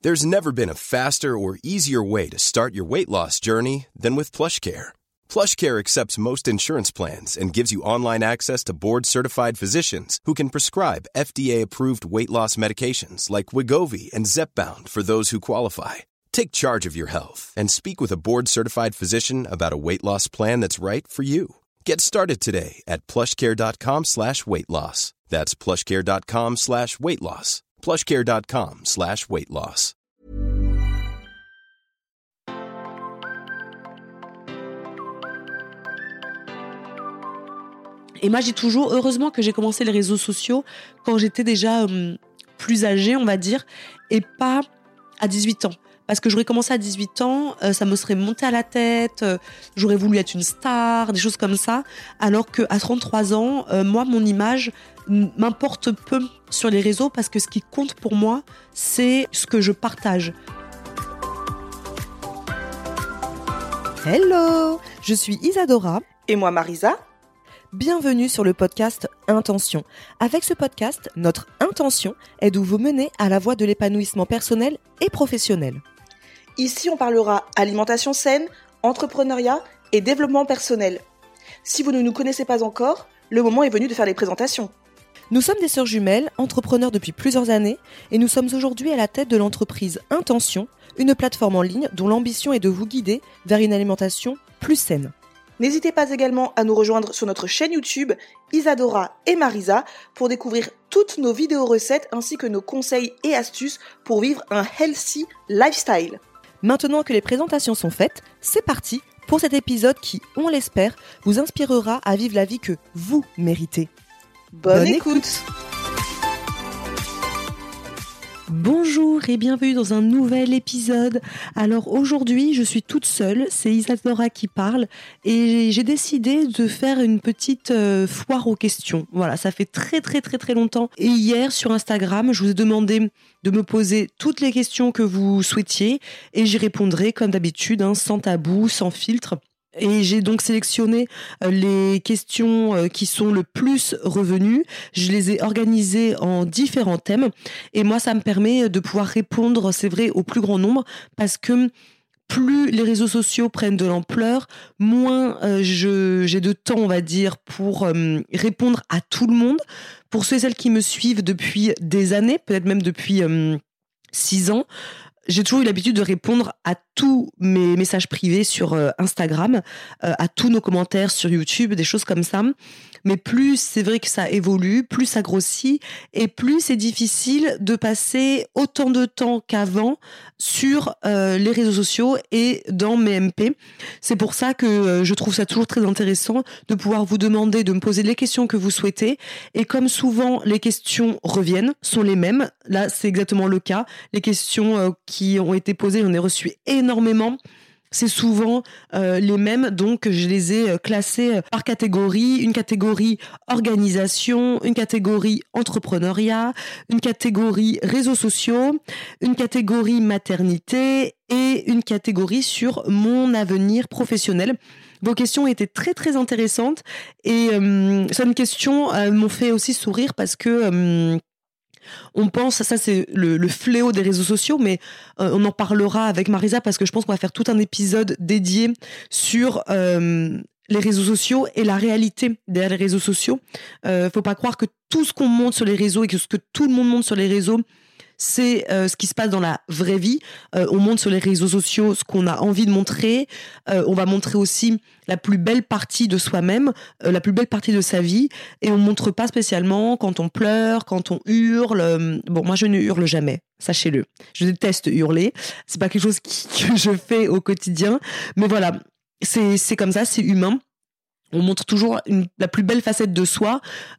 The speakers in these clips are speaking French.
There's never been a faster or easier way to start your weight loss journey than with PlushCare. PlushCare accepts most insurance plans and gives you online access to board-certified physicians who can prescribe FDA-approved weight loss medications like Wegovy and Zepbound for those who qualify. Take charge of your health and speak with a board-certified physician about a weight loss plan that's right for you. Get started today at plushcare.com/weightloss. That's plushcare.com/weightloss. plushcare.com/weightloss. Et moi, j'ai toujours, heureusement que j'ai commencé les réseaux sociaux quand j'étais déjà plus âgée, on va dire, et pas à 18 ans. Parce que j'aurais commencé à 18 ans, ça me serait monté à la tête, j'aurais voulu être une star, des choses comme ça. Alors qu'à 33 ans, moi, mon image m'importe peu sur les réseaux parce que ce qui compte pour moi, c'est ce que je partage. Hello, je suis Isadora. Et moi Marisa. Bienvenue sur le podcast Intention. Avec ce podcast, notre intention est de vous mener à la voie de l'épanouissement personnel et professionnel. Ici, on parlera alimentation saine, entrepreneuriat et développement personnel. Si vous ne nous connaissez pas encore, le moment est venu de faire les présentations. Nous sommes des sœurs jumelles, entrepreneurs depuis plusieurs années, et nous sommes aujourd'hui à la tête de l'entreprise Intention, une plateforme en ligne dont l'ambition est de vous guider vers une alimentation plus saine. N'hésitez pas également à nous rejoindre sur notre chaîne YouTube Isadora et Marisa pour découvrir toutes nos vidéos recettes ainsi que nos conseils et astuces pour vivre un healthy lifestyle. Maintenant que les présentations sont faites, c'est parti pour cet épisode qui, on l'espère, vous inspirera à vivre la vie que vous méritez. Bonne écoute. Bonjour et bienvenue dans un nouvel épisode. Alors aujourd'hui, je suis toute seule, c'est Isadora qui parle et j'ai décidé de faire une petite foire aux questions. Voilà, ça fait très longtemps. Et hier sur Instagram, je vous ai demandé de me poser toutes les questions que vous souhaitiez et j'y répondrai comme d'habitude, sans tabou, sans filtre. Et j'ai donc sélectionné les questions qui sont le plus revenues. Je les ai organisées en différents thèmes. Et moi, ça me permet de pouvoir répondre, c'est vrai, au plus grand nombre. Parce que plus les réseaux sociaux prennent de l'ampleur, moins j'ai de temps, on va dire, pour répondre à tout le monde. Pour ceux et celles qui me suivent depuis des années, peut-être même depuis 6 ans, j'ai toujours eu l'habitude de répondre à tous mes messages privés sur Instagram, à tous nos commentaires sur YouTube, des choses comme ça. Mais plus c'est vrai que ça évolue, plus ça grossit et plus c'est difficile de passer autant de temps qu'avant sur les réseaux sociaux et dans mes MP. C'est pour ça que je trouve ça toujours très intéressant de pouvoir vous demander de me poser les questions que vous souhaitez. Et comme souvent, les questions reviennent, sont les mêmes. Là, c'est exactement le cas. Les questions qui ont été posées, j'en ai reçu énormément. C'est souvent les mêmes, donc je les ai classés par catégorie. Une catégorie organisation, une catégorie entrepreneuriat, une catégorie réseaux sociaux, une catégorie maternité et une catégorie sur mon avenir professionnel. Vos questions étaient très intéressantes et certaines questions m'ont fait aussi sourire parce que on pense, ça c'est le fléau des réseaux sociaux, mais on en parlera avec Marisa parce que je pense qu'on va faire tout un épisode dédié sur les réseaux sociaux et la réalité derrière les réseaux sociaux. Faut pas croire que tout ce qu'on montre sur les réseaux et que ce que tout le monde montre sur les réseaux, c'est ce qui se passe dans la vraie vie. On montre sur les réseaux sociaux ce qu'on a envie de montrer. On va montrer aussi la plus belle partie de soi-même, la plus belle partie de sa vie. Et on montre pas spécialement quand on pleure, quand on hurle. Bon, moi, je ne hurle jamais, sachez-le. Je déteste hurler. C'est pas quelque chose que je fais au quotidien. Mais voilà, c'est comme ça, c'est humain. On montre toujours la plus belle facette de soi.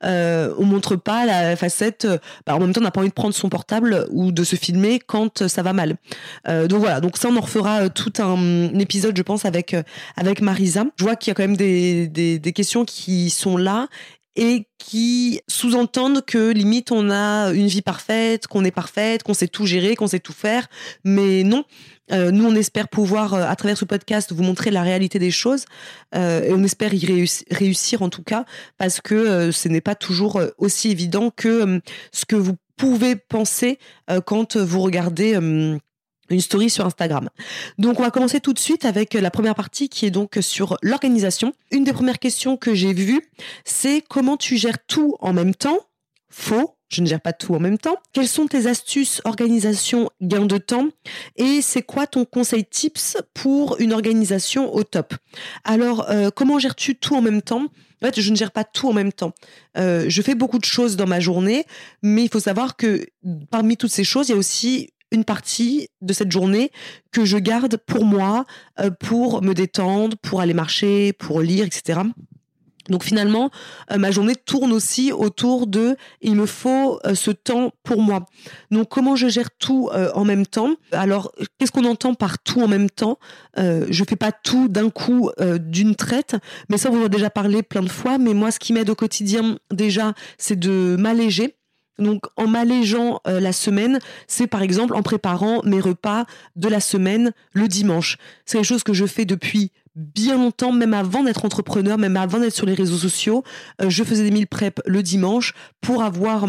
On montre pas la facette. En même temps, on n'a pas envie de prendre son portable ou de se filmer quand ça va mal. Donc voilà. Donc ça, on en refera tout un épisode, je pense, avec Marisa. Je vois qu'il y a quand même des questions qui sont là et qui sous-entendent que limite on a une vie parfaite, qu'on est parfaite, qu'on sait tout gérer, qu'on sait tout faire. Mais non. Nous, on espère pouvoir, à travers ce podcast, vous montrer la réalité des choses et on espère y réussir en tout cas, parce que ce n'est pas toujours aussi évident que ce que vous pouvez penser quand vous regardez une story sur Instagram. Donc on va commencer tout de suite avec la première partie qui est donc sur l'organisation. Une des premières questions que j'ai vues, c'est comment tu gères tout en même temps? Faux, je ne gère pas tout en même temps. Quelles sont tes astuces, organisation, gain de temps? Et c'est quoi ton conseil tips pour une organisation au top? Alors, comment gères-tu tout en même temps? En fait, je ne gère pas tout en même temps. Je fais beaucoup de choses dans ma journée, mais il faut savoir que parmi toutes ces choses, il y a aussi une partie de cette journée que je garde pour moi, pour me détendre, pour aller marcher, pour lire, etc. Donc finalement, ma journée tourne aussi autour de il me faut ce temps pour moi. Donc comment je gère tout en même temps? Alors qu'est-ce qu'on entend par tout en même temps? Je fais pas tout d'un coup d'une traite, mais ça on en a déjà parlé plein de fois. Mais moi, ce qui m'aide au quotidien déjà, c'est de m'alléger. Donc en m'allégeant la semaine, c'est par exemple en préparant mes repas de la semaine le dimanche. C'est quelque chose que je fais depuis bien longtemps, même avant d'être entrepreneur, même avant d'être sur les réseaux sociaux. Je faisais des meal prep le dimanche pour avoir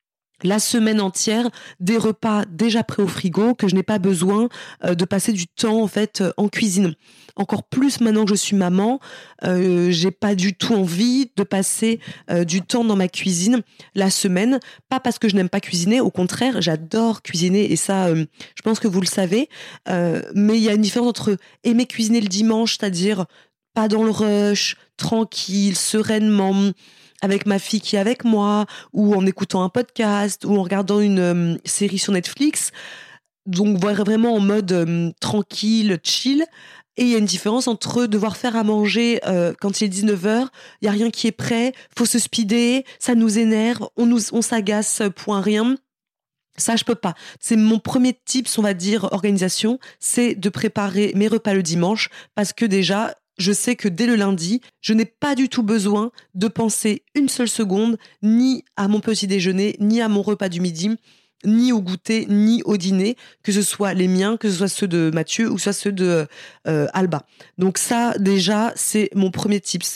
la semaine entière des repas déjà prêts au frigo, que je n'ai pas besoin de passer du temps en fait en cuisine. Encore plus maintenant que je suis maman, j'ai pas du tout envie de passer du temps dans ma cuisine la semaine. Pas parce que je n'aime pas cuisiner, au contraire, j'adore cuisiner et ça, je pense que vous le savez. Mais il y a une différence entre aimer cuisiner le dimanche, c'est-à-dire pas dans le rush, tranquille, sereinement, avec ma fille qui est avec moi, ou en écoutant un podcast, ou en regardant une série sur Netflix. Donc vraiment en mode tranquille, chill. Et il y a une différence entre devoir faire à manger quand il est 19h, il n'y a rien qui est prêt, faut se speeder, ça nous énerve, on s'agace pour un rien. Ça, je peux pas. C'est mon premier tips, on va dire, organisation, c'est de préparer mes repas le dimanche, parce que déjà, je sais que dès le lundi, je n'ai pas du tout besoin de penser une seule seconde, ni à mon petit déjeuner, ni à mon repas du midi, ni au goûter, ni au dîner, que ce soit les miens, que ce soit ceux de Mathieu ou soit ceux de Alba. Donc ça, déjà, c'est mon premier tips.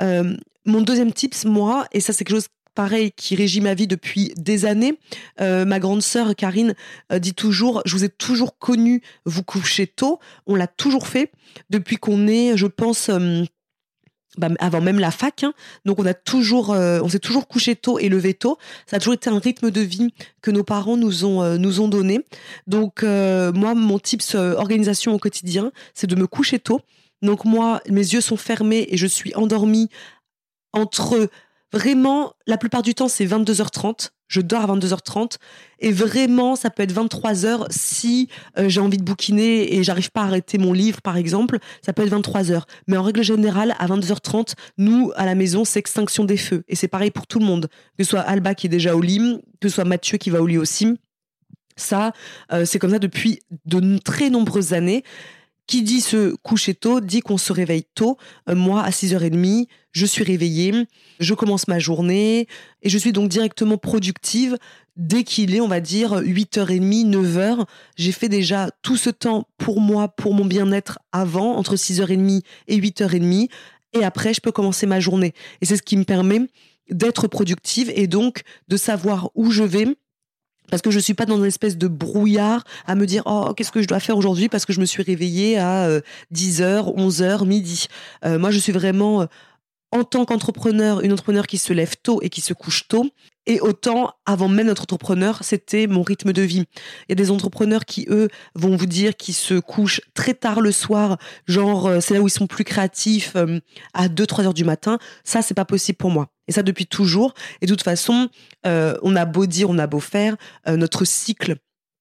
Mon deuxième tips, moi, et ça c'est quelque chose pareil qui régit ma vie depuis des années, ma grande sœur Karine dit toujours, je vous ai toujours connu vous coucher tôt, on l'a toujours fait depuis qu'on est, je pense, avant même la fac, hein. Donc on s'est toujours couché tôt et levé tôt. Ça a toujours été un rythme de vie que nos parents nous ont donné. Donc moi, mon tips organisation au quotidien, c'est de me coucher tôt. Donc moi, mes yeux sont fermés et je suis endormie entre vraiment, la plupart du temps, c'est 22h30. Je dors à 22h30 et vraiment, ça peut être 23h si j'ai envie de bouquiner et j'arrive pas à arrêter mon livre, par exemple. Ça peut être 23h. Mais en règle générale, à 22h30, nous, à la maison, c'est extinction des feux. Et c'est pareil pour tout le monde. Que ce soit Alba qui est déjà au lit, que ce soit Mathieu qui va au lit aussi. Ça, c'est comme ça depuis de très nombreuses années. Qui dit se coucher tôt, dit qu'on se réveille tôt. Moi, à 6h30, je suis réveillée, je commence ma journée et je suis donc directement productive dès qu'il est, on va dire, 8h30, 9h. J'ai fait déjà tout ce temps pour moi, pour mon bien-être avant, entre 6h30 et 8h30. Et après, je peux commencer ma journée. Et c'est ce qui me permet d'être productive et donc de savoir où je vais. Parce que je suis pas dans une espèce de brouillard à me dire oh qu'est-ce que je dois faire aujourd'hui parce que je me suis réveillée à 10h, 11h, midi. Moi je suis vraiment en tant qu'entrepreneur, une entrepreneur qui se lève tôt et qui se couche tôt. Et autant, avant même d'être entrepreneur, c'était mon rythme de vie. Il y a des entrepreneurs qui, eux, vont vous dire qu'ils se couchent très tard le soir, genre c'est là où ils sont plus créatifs, à 2-3 heures du matin. Ça, c'est pas possible pour moi. Et ça, depuis toujours. Et de toute façon, on a beau dire, on a beau faire, notre cycle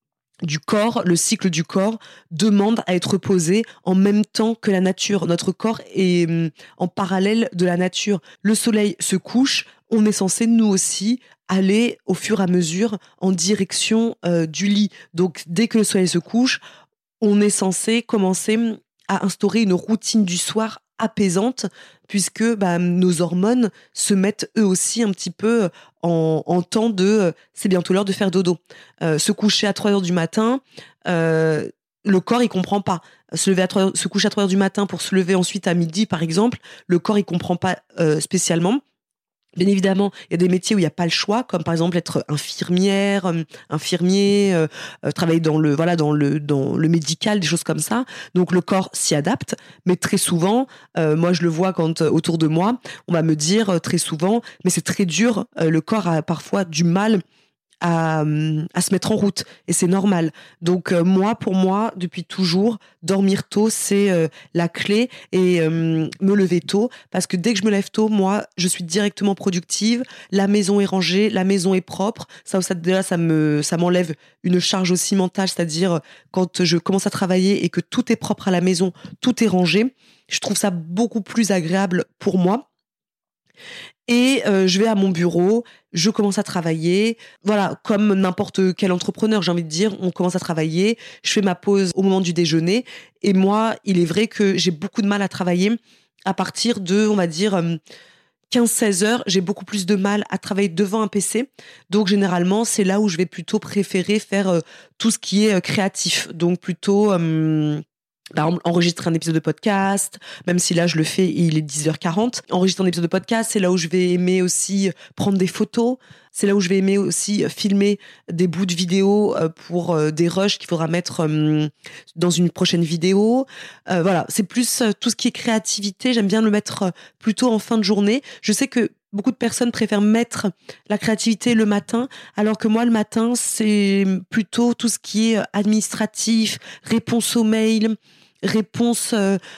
du corps, le cycle du corps demande à être posé en même temps que la nature. Notre corps est en parallèle de la nature. Le soleil se couche, on est censé nous aussi aller au fur et à mesure en direction du lit. Donc dès que le soleil se couche, on est censé commencer à instaurer une routine du soir apaisante puisque nos hormones se mettent eux aussi un petit peu en temps de c'est bientôt l'heure de faire dodo. Se coucher à 3h du matin, le corps il comprend pas. Se coucher à 3h du matin pour se lever ensuite à midi par exemple, le corps il comprend pas spécialement. Bien évidemment, il y a des métiers où il n'y a pas le choix, comme par exemple être infirmière, infirmier, travailler dans le médical, des choses comme ça. Donc le corps s'y adapte, mais très souvent, moi je le vois quand autour de moi, on va me dire très souvent, mais c'est très dur, le corps a parfois du mal à se mettre en route et c'est normal. Donc pour moi, depuis toujours, dormir tôt, c'est la clé et me lever tôt parce que dès que je me lève tôt, moi, je suis directement productive, la maison est rangée, la maison est propre. Ça déjà, ça m'enlève une charge aussi mentale, c'est-à-dire quand je commence à travailler et que tout est propre à la maison, tout est rangé, je trouve ça beaucoup plus agréable pour moi. Et je vais à mon bureau, je commence à travailler. Voilà, comme n'importe quel entrepreneur, j'ai envie de dire, on commence à travailler. Je fais ma pause au moment du déjeuner. Et moi, il est vrai que j'ai beaucoup de mal à travailler à partir de, on va dire, 15-16 heures. J'ai beaucoup plus de mal à travailler devant un PC. Donc, généralement, c'est là où je vais plutôt préférer faire tout ce qui est créatif. Donc, plutôt... par exemple, enregistrer un épisode de podcast, même si là je le fais, il est 10h40. Enregistrer un épisode de podcast, c'est là où je vais aimer aussi prendre des photos. C'est là où je vais aimer aussi filmer des bouts de vidéo pour des rushs qu'il faudra mettre dans une prochaine vidéo. Voilà, c'est plus tout ce qui est créativité. J'aime bien le mettre plutôt en fin de journée. Je sais que beaucoup de personnes préfèrent mettre la créativité le matin, alors que moi, le matin, c'est plutôt tout ce qui est administratif, réponse aux mails, réponse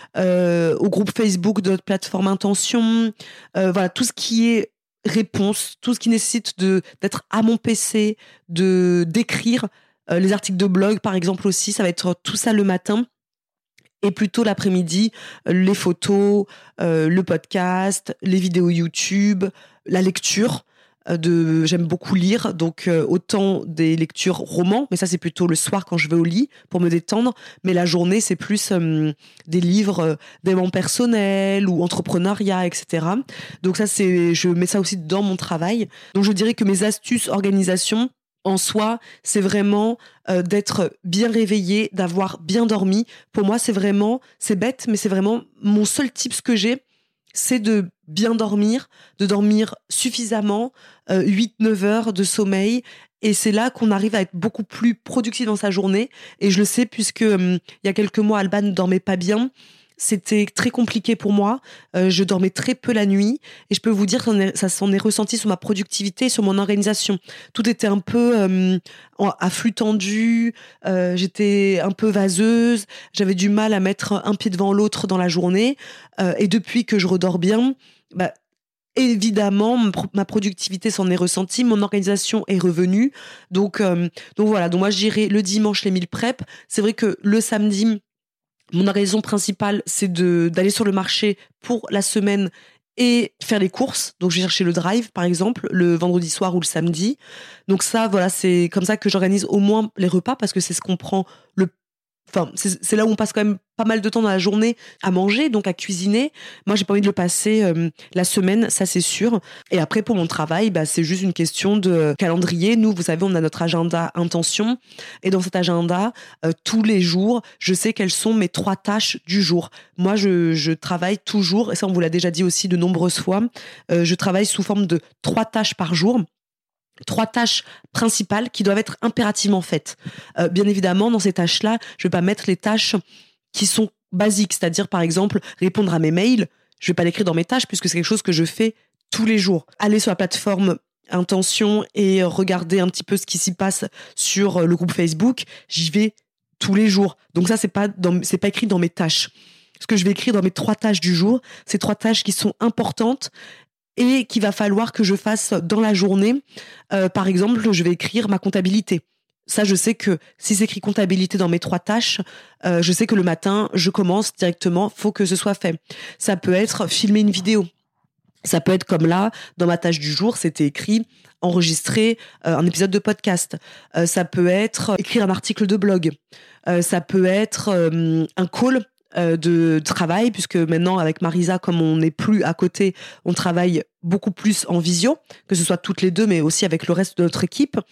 au groupe Facebook de notre plateforme Intention, voilà, tout ce qui est réponse, tout ce qui nécessite d'être à mon PC, d'écrire, les articles de blog par exemple aussi, ça va être tout ça le matin. Et plutôt l'après-midi, les photos, le podcast, les vidéos YouTube, la lecture. J'aime beaucoup lire, donc autant des lectures romans, mais ça c'est plutôt le soir quand je vais au lit pour me détendre, mais la journée c'est plus des livres d'éléments personnels ou entrepreneuriat, etc. Donc ça je mets ça aussi dans mon travail. Donc je dirais que mes astuces organisation en soi, c'est vraiment d'être bien réveillé, d'avoir bien dormi. Pour moi, c'est bête, mais c'est vraiment mon seul tips que j'ai, c'est de bien dormir, de dormir suffisamment, 8-9 heures de sommeil. Et c'est là qu'on arrive à être beaucoup plus productif dans sa journée. Et je le sais puisque il y a quelques mois, Alban ne dormait pas bien. C'était très compliqué pour moi. Je dormais très peu la nuit. Et je peux vous dire que ça s'en est ressenti sur ma productivité et sur mon organisation. Tout était un peu à flux tendu. J'étais un peu vaseuse. J'avais du mal à mettre un pied devant l'autre dans la journée. Et depuis que je redors bien, évidemment, ma productivité s'en est ressentie, mon organisation est revenue. Donc voilà. Donc moi, j'irai le dimanche les meal prep. C'est vrai que le samedi, mon raison principale, c'est d'aller sur le marché pour la semaine et faire les courses. Donc, je vais chercher le drive, par exemple, le vendredi soir ou le samedi. Donc ça, voilà, c'est comme ça que j'organise au moins les repas parce que c'est ce qu'on prend c'est là où on passe quand même pas mal de temps dans la journée à manger, donc à cuisiner. Moi, j'ai pas envie de le passer la semaine, ça c'est sûr. Et après, pour mon travail, c'est juste une question de calendrier. Nous, vous savez, on a notre agenda Intention. Et dans cet agenda, tous les jours, je sais quelles sont mes 3 tâches du jour. Moi, je travaille toujours, et ça on vous l'a déjà dit aussi de nombreuses fois, je travaille sous forme de 3 tâches par jour. 3 tâches principales qui doivent être impérativement faites. Bien évidemment, dans ces tâches-là, je vais pas mettre les tâches qui sont basiques, c'est-à-dire par exemple répondre à mes mails. Je vais pas l'écrire dans mes tâches puisque c'est quelque chose que je fais tous les jours. Aller sur la plateforme Intention et regarder un petit peu ce qui s'y passe sur le groupe Facebook, j'y vais tous les jours. Donc ça, c'est pas écrit dans mes tâches. Ce que je vais écrire dans mes 3 tâches du jour, c'est 3 tâches qui sont importantes et qu'il va falloir que je fasse dans la journée. Par exemple, je vais écrire ma comptabilité. Ça, je sais que si c'est écrit comptabilité dans mes 3 tâches, je sais que le matin, je commence directement, faut que ce soit fait. Ça peut être filmer une vidéo. Ça peut être comme là, dans ma tâche du jour, c'était écrit enregistrer un épisode de podcast. Ça peut être écrire un article de blog. Ça peut être un call de travail, puisque maintenant avec Marisa, comme on n'est plus à côté, on travaille beaucoup plus en visio, que ce soit toutes les deux, mais aussi avec le reste de notre équipe.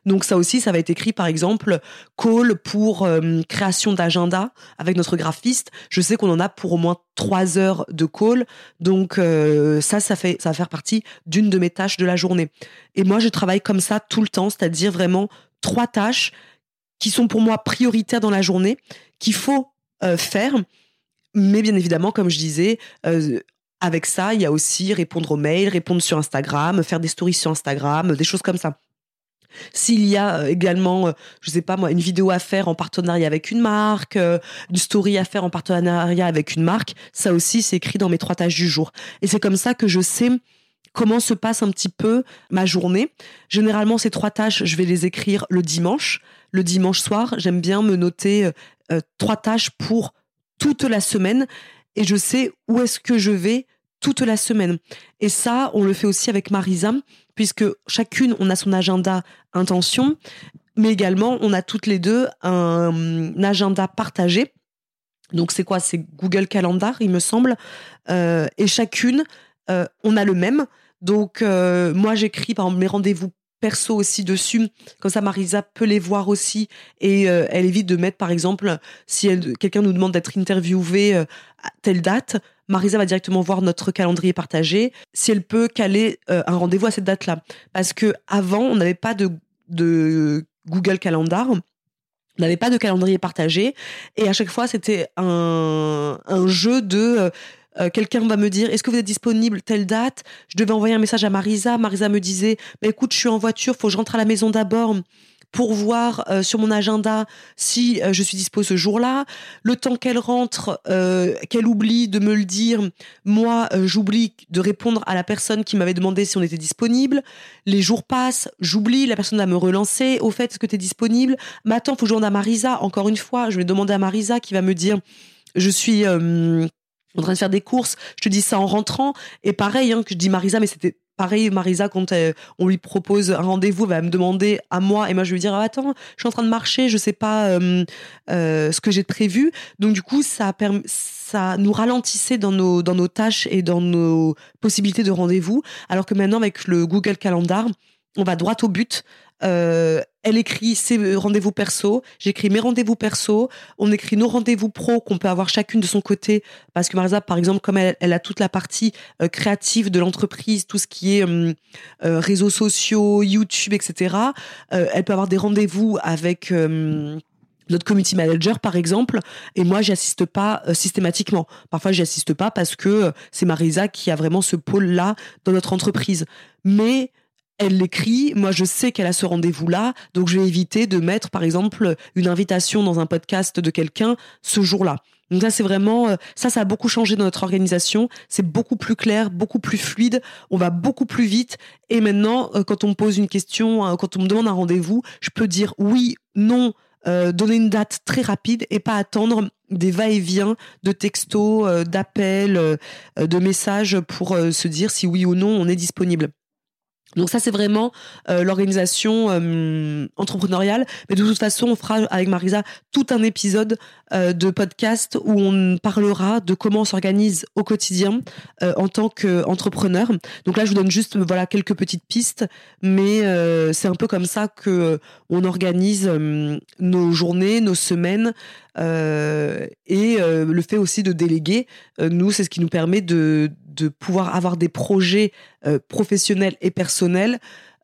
Donc ça aussi, ça va être écrit, par exemple, call pour création d'agenda avec notre graphiste. Je sais qu'on en a pour au moins 3 heures de call. Donc ça va faire partie d'une de mes tâches de la journée. Et moi, je travaille comme ça tout le temps, c'est-à-dire vraiment 3 tâches qui sont pour moi prioritaires dans la journée, qu'il faut faire. Mais bien évidemment, comme je disais, avec ça, il y a aussi répondre aux mails, répondre sur Instagram, faire des stories sur Instagram, des choses comme ça. S'il y a également, je sais pas moi, une vidéo à faire en partenariat avec une marque, une story à faire en partenariat avec une marque, ça aussi c'est écrit dans mes 3 tâches du jour. Et c'est comme ça que je sais comment se passe un petit peu ma journée. Généralement, ces 3 tâches, je vais les écrire le dimanche. Le dimanche soir, j'aime bien me noter 3 tâches pour toute la semaine et je sais où est-ce que je vais toute la semaine. Et ça, on le fait aussi avec Marisa, puisque chacune, on a son agenda intention, mais également, on a toutes les deux un agenda partagé. Donc, c'est quoi? C'est Google Calendar, il me semble. Et chacune, on a le même. Donc, moi, j'écris, par exemple, mes rendez-vous perso aussi dessus. Comme ça, Marisa peut les voir aussi. Et elle évite de mettre, par exemple, si quelqu'un nous demande d'être interviewé à telle date, Marisa va directement voir notre calendrier partagé, si elle peut caler un rendez-vous à cette date-là. Parce que avant, on n'avait pas de Google Calendar, on n'avait pas de calendrier partagé, et à chaque fois, c'était un jeu de... quelqu'un va me dire, est-ce que vous êtes disponible telle date? Je devais envoyer un message à Marisa. Marisa me disait, écoute, je suis en voiture, faut que je rentre à la maison d'abord pour voir sur mon agenda si je suis dispo ce jour-là. Le temps qu'elle rentre, qu'elle oublie de me le dire, moi, j'oublie de répondre à la personne qui m'avait demandé si on était disponible. Les jours passent, j'oublie, la personne va me relancer. Au fait, est-ce que tu es disponible? Mais attends, faut que je demande à Marisa. Encore une fois, je vais demander à Marisa qui va me dire, je suis en train de faire des courses, je te dis ça en rentrant. Et pareil, que je dis Marisa, mais c'était pareil, Marisa, quand on lui propose un rendez-vous, elle va me demander à moi, et moi je vais lui dire, attends, je suis en train de marcher, je sais pas ce que j'ai prévu. Donc du coup, ça nous ralentissait dans nos tâches et dans nos possibilités de rendez-vous, alors que maintenant, avec le Google Calendar, on va droit au but. Elle écrit ses rendez-vous perso, j'écris mes rendez-vous perso, on écrit nos rendez-vous pro qu'on peut avoir chacune de son côté, parce que Marisa, par exemple, comme elle a toute la partie créative de l'entreprise, tout ce qui est réseaux sociaux, YouTube, etc., elle peut avoir des rendez-vous avec notre community manager, par exemple, et moi, j'y assiste pas systématiquement. Parfois, j'y assiste pas parce que c'est Marisa qui a vraiment ce pôle-là dans notre entreprise. Mais elle l'écrit, moi je sais qu'elle a ce rendez-vous-là, donc je vais éviter de mettre, par exemple, une invitation dans un podcast de quelqu'un ce jour-là. Donc ça, c'est vraiment... Ça a beaucoup changé dans notre organisation. C'est beaucoup plus clair, beaucoup plus fluide. On va beaucoup plus vite. Et maintenant, quand on me pose une question, quand on me demande un rendez-vous, je peux dire oui, non, donner une date très rapide et pas attendre des va-et-vient de textos, d'appels, de messages pour se dire si oui ou non on est disponible. Donc ça, c'est vraiment l'organisation entrepreneuriale. Mais de toute façon, on fera avec Marisa tout un épisode de podcast où on parlera de comment on s'organise au quotidien en tant qu'entrepreneur. Donc là, je vous donne juste quelques petites pistes, mais c'est un peu comme ça que on organise nos journées, nos semaines, et le fait aussi de déléguer. Nous, c'est ce qui nous permet de pouvoir avoir des projets professionnels et personnels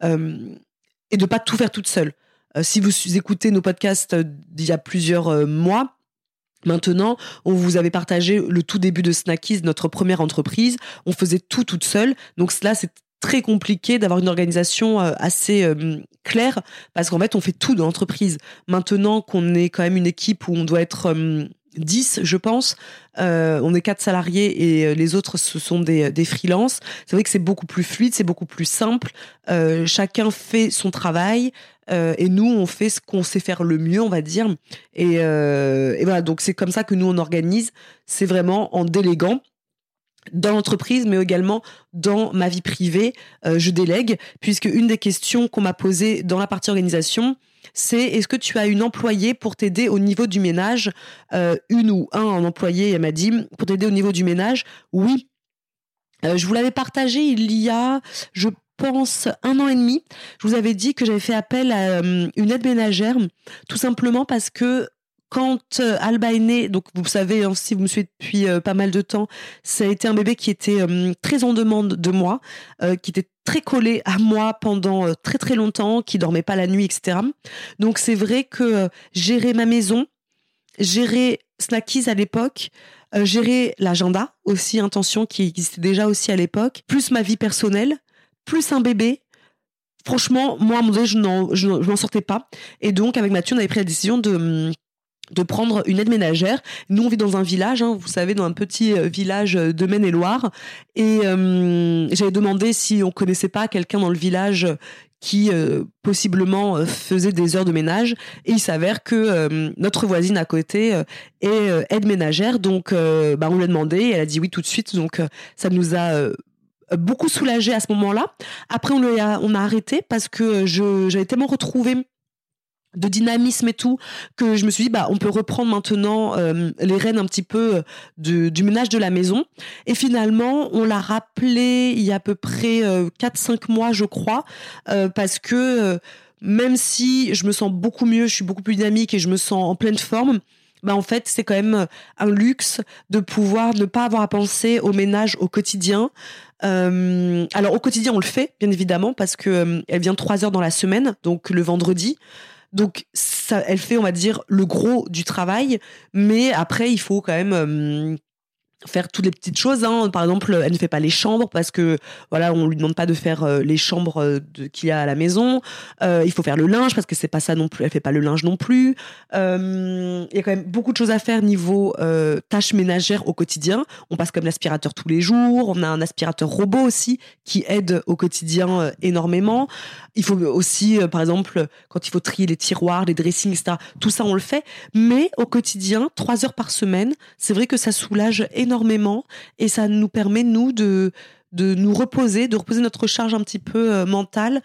et de pas tout faire toute seule. Si vous écoutez nos podcasts d'il y a plusieurs mois, maintenant, on vous avait partagé le tout début de Snackies, notre première entreprise. On faisait tout toute seule. Donc là, c'est très compliqué d'avoir une organisation assez claire parce qu'en fait, on fait tout dans l'entreprise. Maintenant qu'on est quand même une équipe où on doit être 10, je pense. On est 4 salariés et les autres, ce sont des freelances. C'est vrai que c'est beaucoup plus fluide, c'est beaucoup plus simple. Chacun fait son travail et nous, on fait ce qu'on sait faire le mieux, on va dire. Et voilà, donc c'est comme ça que nous, on organise. C'est vraiment en déléguant dans l'entreprise, mais également dans ma vie privée. Je délègue, puisque une des questions qu'on m'a posées dans la partie organisation, c'est est-ce que tu as une employée pour t'aider au niveau du ménage, une ou un employé, elle m'a dit, pour t'aider au niveau du ménage. Oui. Je vous l'avais partagé il y a, je pense, 1 an et demi, je vous avais dit que j'avais fait appel à une aide ménagère, tout simplement parce que quand Alba est née, donc vous savez, hein, si vous me suivez depuis pas mal de temps, ça a été un bébé qui était très en demande de moi, qui était très collé à moi pendant très très longtemps, qui dormait pas la nuit, etc. Donc c'est vrai que gérer ma maison, gérer Snackies à l'époque, gérer l'agenda aussi, Intention qui existait déjà aussi à l'époque, plus ma vie personnelle, plus un bébé. Franchement, moi à un moment donné, je n'en sortais pas. Et donc avec Mathieu, on avait pris la décision de prendre une aide ménagère. Nous, on vit dans un village, hein, vous savez, dans un petit village de Maine-et-Loire. Et j'avais demandé si on connaissait pas quelqu'un dans le village qui possiblement faisait des heures de ménage. Et il s'avère que notre voisine à côté est aide ménagère. Donc, on lui a demandé et elle a dit oui tout de suite. Donc, ça nous a beaucoup soulagés à ce moment-là. Après, on a arrêté parce que j'avais tellement retrouvé de dynamisme et tout, que je me suis dit, on peut reprendre maintenant les rênes un petit peu du ménage de la maison. Et finalement, on l'a rappelé il y a à peu près 4-5 mois, je crois, parce que même si je me sens beaucoup mieux, je suis beaucoup plus dynamique et je me sens en pleine forme, en fait, c'est quand même un luxe de pouvoir ne pas avoir à penser au ménage au quotidien. Alors, au quotidien, on le fait, bien évidemment, parce que elle vient 3 heures dans la semaine, donc le vendredi. Donc, ça, elle fait, on va dire, le gros du travail, mais après, il faut quand même faire toutes les petites choses, hein. Par exemple, elle ne fait pas les chambres parce que voilà, on lui demande pas de faire les chambres qu'il y a à la maison. Il faut faire le linge parce que c'est pas ça non plus. Elle fait pas le linge non plus. Il y a quand même beaucoup de choses à faire niveau tâches ménagères au quotidien. On passe comme l'aspirateur tous les jours. On a un aspirateur robot aussi qui aide au quotidien énormément. Il faut aussi, par exemple, quand il faut trier les tiroirs, les dressings, etc. Tout ça, on le fait. Mais au quotidien, 3 heures par semaine, c'est vrai que ça soulage énormément et ça nous permet, nous, de nous reposer, de reposer notre charge un petit peu mentale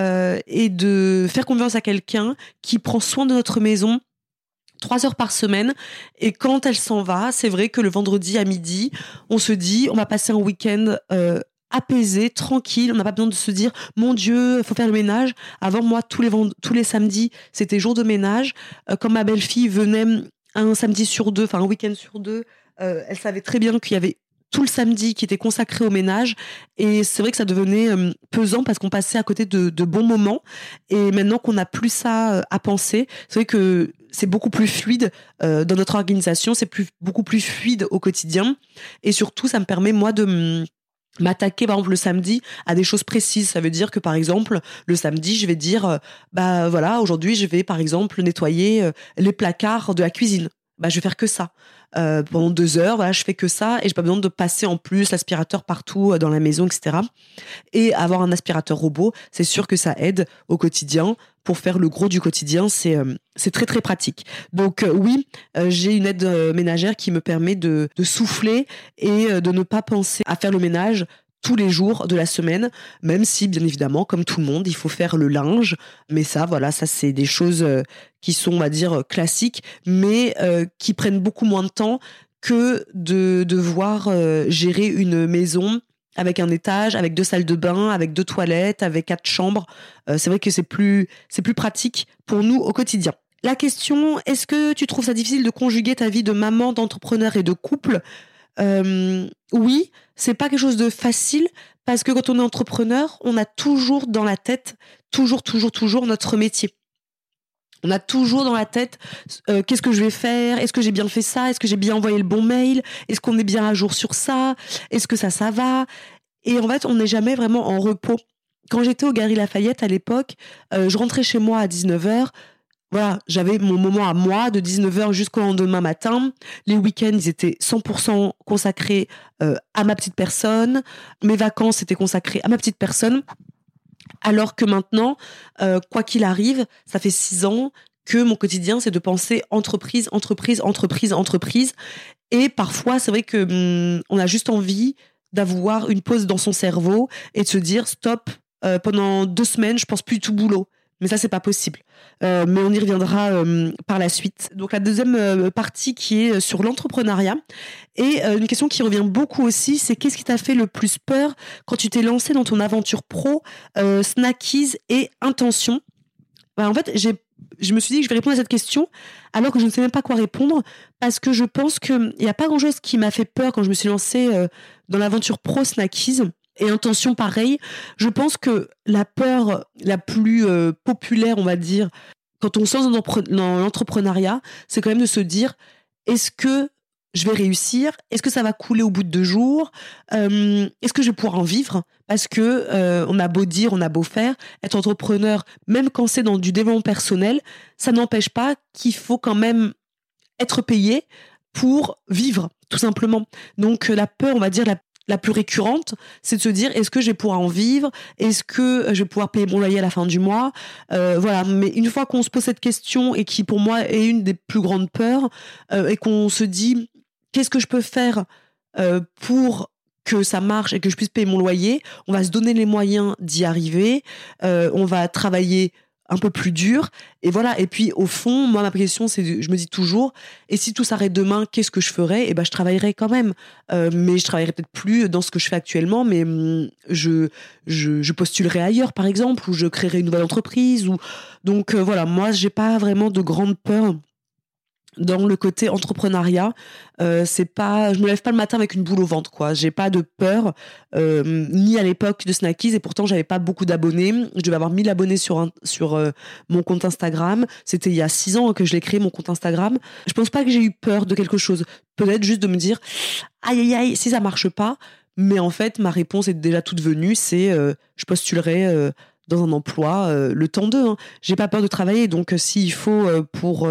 et de faire confiance à quelqu'un qui prend soin de notre maison 3 heures par semaine. Et quand elle s'en va, c'est vrai que le vendredi à midi, on se dit, on va passer un week-end apaisé, tranquille. On n'a pas besoin de se dire, mon Dieu, faut faire le ménage. Avant, moi, tous les samedis, c'était jour de ménage. Quand ma belle-fille venait un samedi sur 2, enfin un week-end sur 2, elle savait très bien qu'il y avait tout le samedi qui était consacré au ménage. Et c'est vrai que ça devenait pesant parce qu'on passait à côté de bons moments. Et maintenant qu'on n'a plus ça à penser, c'est vrai que c'est beaucoup plus fluide dans notre organisation, beaucoup plus fluide au quotidien. Et surtout, ça me permet, moi, de m'attaquer par exemple le samedi à des choses précises. Ça veut dire que par exemple le samedi je vais dire voilà, aujourd'hui je vais par exemple nettoyer les placards de la cuisine. Je vais faire que ça pendant 2 heures, voilà, je fais que ça et j'ai pas besoin de passer en plus l'aspirateur partout dans la maison, etc. Et avoir un aspirateur robot, c'est sûr que ça aide au quotidien. Pour faire le gros du quotidien, c'est très très pratique. Donc oui, j'ai une aide ménagère qui me permet de souffler et de ne pas penser à faire le ménage tous les jours de la semaine, même si bien évidemment, comme tout le monde, il faut faire le linge. Mais ça, voilà, ça c'est des choses qui sont, on va dire, classiques, mais qui prennent beaucoup moins de temps que de devoir gérer une maison avec un étage, avec 2 salles de bain, avec 2 toilettes, avec 4 chambres. C'est vrai que c'est plus pratique pour nous au quotidien. La question, est-ce que tu trouves ça difficile de conjuguer ta vie de maman, d'entrepreneur et de couple ? Oui, c'est pas quelque chose de facile parce que quand on est entrepreneur, on a toujours dans la tête, toujours notre métier. On a toujours dans la tête qu'est-ce que je vais faire ? Est-ce que j'ai bien fait ça ? Est-ce que j'ai bien envoyé le bon mail ? Est-ce qu'on est bien à jour sur ça ? Est-ce que ça va ? Et en fait, on n'est jamais vraiment en repos. Quand j'étais au Galeries Lafayette à l'époque, je rentrais chez moi à 19h. Voilà, j'avais mon moment à moi de 19h jusqu'au lendemain matin. Les week-ends, ils étaient 100% consacrés à ma petite personne. Mes vacances étaient consacrées à ma petite personne. Alors que maintenant, quoi qu'il arrive, ça fait 6 ans que mon quotidien, c'est de penser entreprise. Et parfois, c'est vrai que on a juste envie d'avoir une pause dans son cerveau et de se dire stop, pendant 2 semaines, je pense plus du tout boulot. Mais ça, c'est pas possible. Mais on y reviendra par la suite. Donc la deuxième partie qui est sur l'entrepreneuriat. Et une question qui revient beaucoup aussi, c'est qu'est-ce qui t'a fait le plus peur quand tu t'es lancé dans ton aventure pro, Snackies et Intention? En fait, je me suis dit que je vais répondre à cette question alors que je ne sais même pas quoi répondre, parce que je pense qu'il n'y a pas grand-chose qui m'a fait peur quand je me suis lancée dans l'aventure pro Snackies. Et Intention, pareil. Je pense que la peur la plus populaire, on va dire, quand on se lance dans l'entrepreneuriat, c'est quand même de se dire, est-ce que je vais réussir? Est-ce que ça va couler au bout de 2 jours? Est-ce que je vais pouvoir en vivre? Parce que on a beau dire, on a beau faire, être entrepreneur, même quand c'est dans du développement personnel, ça n'empêche pas qu'il faut quand même être payé pour vivre, tout simplement. Donc la peur, on va dire, la plus récurrente, c'est de se dire, est-ce que je vais pouvoir en vivre? Est-ce que je vais pouvoir payer mon loyer à la fin du mois? Voilà. Mais une fois qu'on se pose cette question, et qui pour moi est une des plus grandes peurs, et qu'on se dit, qu'est-ce que je peux faire pour que ça marche et que je puisse payer mon loyer? On va se donner les moyens d'y arriver. On va travailler un peu plus dur, et voilà. Et puis au fond, moi, ma question, c'est, je me dis toujours, et si tout s'arrête demain, qu'est-ce que je ferais? Je travaillerais quand même, mais je travaillerais peut-être plus dans ce que je fais actuellement, mais je postulerais ailleurs, par exemple, ou je créerais une nouvelle entreprise, donc voilà. Moi, j'ai pas vraiment de grande peur dans le côté entrepreneuriat. C'est pas, je me lève pas le matin avec une boule au ventre, quoi. J'ai pas de peur, ni à l'époque de Snackies, et pourtant j'avais pas beaucoup d'abonnés. Je devais avoir 1000 abonnés sur mon compte Instagram. C'était il y a 6 ans que je l'ai créé, mon compte Instagram. Je pense pas que j'ai eu peur de quelque chose. Peut-être juste de me dire, aïe aïe aïe, si ça marche pas. Mais en fait, ma réponse est déjà toute venue, c'est je postulerai dans un emploi le temps d'eux. J'ai pas peur de travailler, donc s'il faut pour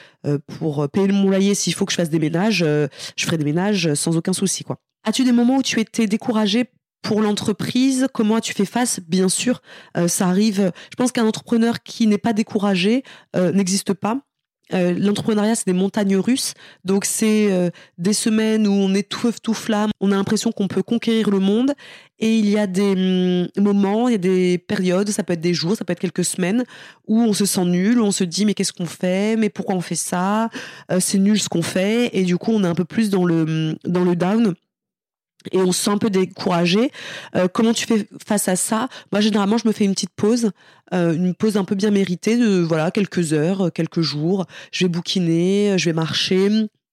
payer mon loyer, s'il faut que je fasse des ménages, je ferai des ménages sans aucun souci, quoi. As-tu des moments où tu étais découragée pour l'entreprise? Comment as-tu fait face? Bien sûr, ça arrive. Je pense qu'un entrepreneur qui n'est pas découragé n'existe pas. L'entrepreneuriat, c'est des montagnes russes, donc c'est des semaines où on est tout feu tout flamme, on a l'impression qu'on peut conquérir le monde, et il y a des moments, il y a des périodes, ça peut être des jours, ça peut être quelques semaines, où on se sent nul, où on se dit mais qu'est-ce qu'on fait, mais pourquoi on fait ça, c'est nul ce qu'on fait, et du coup on est un peu plus dans le down. Et on se sent un peu découragé. Comment tu fais face à ça? Moi, généralement, je me fais une petite pause, une pause un peu bien méritée de voilà, quelques heures, quelques jours. Je vais bouquiner, je vais marcher,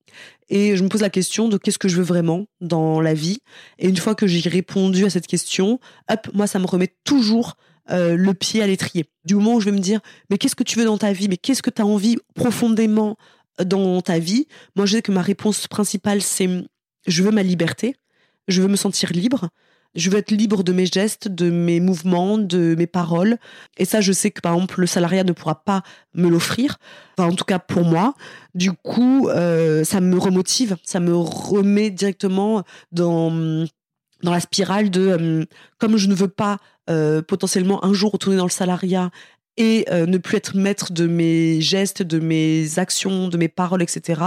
et je me pose la question de qu'est-ce que je veux vraiment dans la vie. Et une fois que j'ai répondu à cette question, hop, moi, ça me remet toujours le pied à l'étrier. Du moment où je vais me dire, mais qu'est-ce que tu veux dans ta vie? Mais qu'est-ce que tu as envie profondément dans ta vie? Moi, je sais que ma réponse principale, c'est je veux ma liberté. Je veux me sentir libre. Je veux être libre de mes gestes, de mes mouvements, de mes paroles. Et ça, je sais que, par exemple, le salariat ne pourra pas me l'offrir. Enfin, en tout cas, pour moi. Du coup, ça me remotive. Ça me remet directement dans la spirale de... comme je ne veux pas potentiellement un jour retourner dans le salariat et ne plus être maître de mes gestes, de mes actions, de mes paroles, etc.,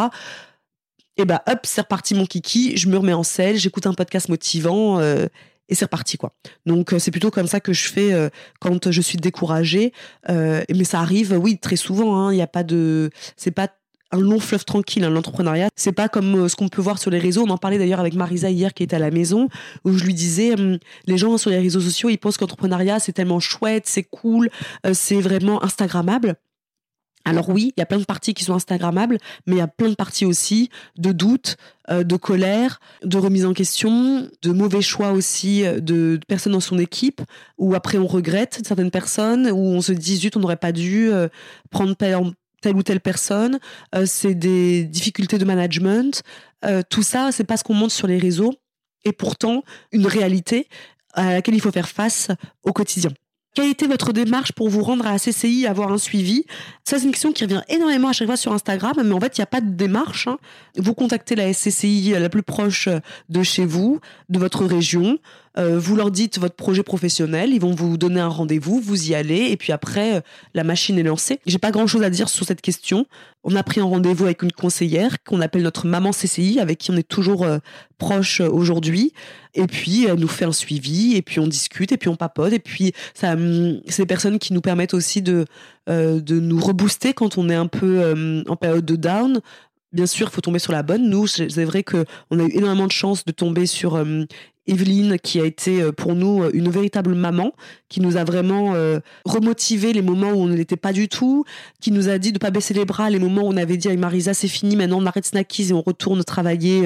et hop, c'est reparti mon kiki, je me remets en selle, j'écoute un podcast motivant et c'est reparti, quoi. Donc c'est plutôt comme ça que je fais quand je suis découragée, mais ça arrive, oui, très souvent, il y a pas de, c'est pas un long fleuve tranquille, l'entrepreneuriat. C'est pas comme ce qu'on peut voir sur les réseaux. On en parlait d'ailleurs avec Marisa hier qui était à la maison, où je lui disais, les gens sur les réseaux sociaux, ils pensent qu'entrepreneuriat c'est tellement chouette, c'est cool, c'est vraiment instagrammable. Alors oui, il y a plein de parties qui sont instagrammables, mais il y a plein de parties aussi de doute, de colère, de remise en question, de mauvais choix aussi de personnes dans son équipe, où après on regrette certaines personnes, où on se dit zut, on n'aurait pas dû prendre telle ou telle personne, c'est des difficultés de management, tout ça, c'est pas ce qu'on montre sur les réseaux, et pourtant une réalité à laquelle il faut faire face au quotidien. Quelle était votre démarche pour vous rendre à la CCI, avoir un suivi? Ça, c'est une question qui revient énormément à chaque fois sur Instagram, mais en fait, il n'y a pas de démarche. Vous contactez la SCCI la plus proche de chez vous, de votre région. vous leur dites votre projet professionnel, ils vont vous donner un rendez-vous, vous y allez, et puis après, la machine est lancée. J'ai pas grand-chose à dire sur cette question. On a pris un rendez-vous avec une conseillère qu'on appelle notre maman CCI, avec qui on est toujours proche aujourd'hui. Et puis, elle nous fait un suivi, et puis on discute, et puis on papote. Et puis, c'est des personnes qui nous permettent aussi de nous rebooster quand on est un peu en période de down. Bien sûr, il faut tomber sur la bonne. Nous, c'est vrai qu'on a eu énormément de chance de tomber sur Evelyne, qui a été pour nous une véritable maman, qui nous a vraiment remotivé les moments où on ne l'était pas du tout, qui nous a dit de ne pas baisser les bras les moments où on avait dit avec Marisa c'est fini, maintenant on arrête Snackies et on retourne travailler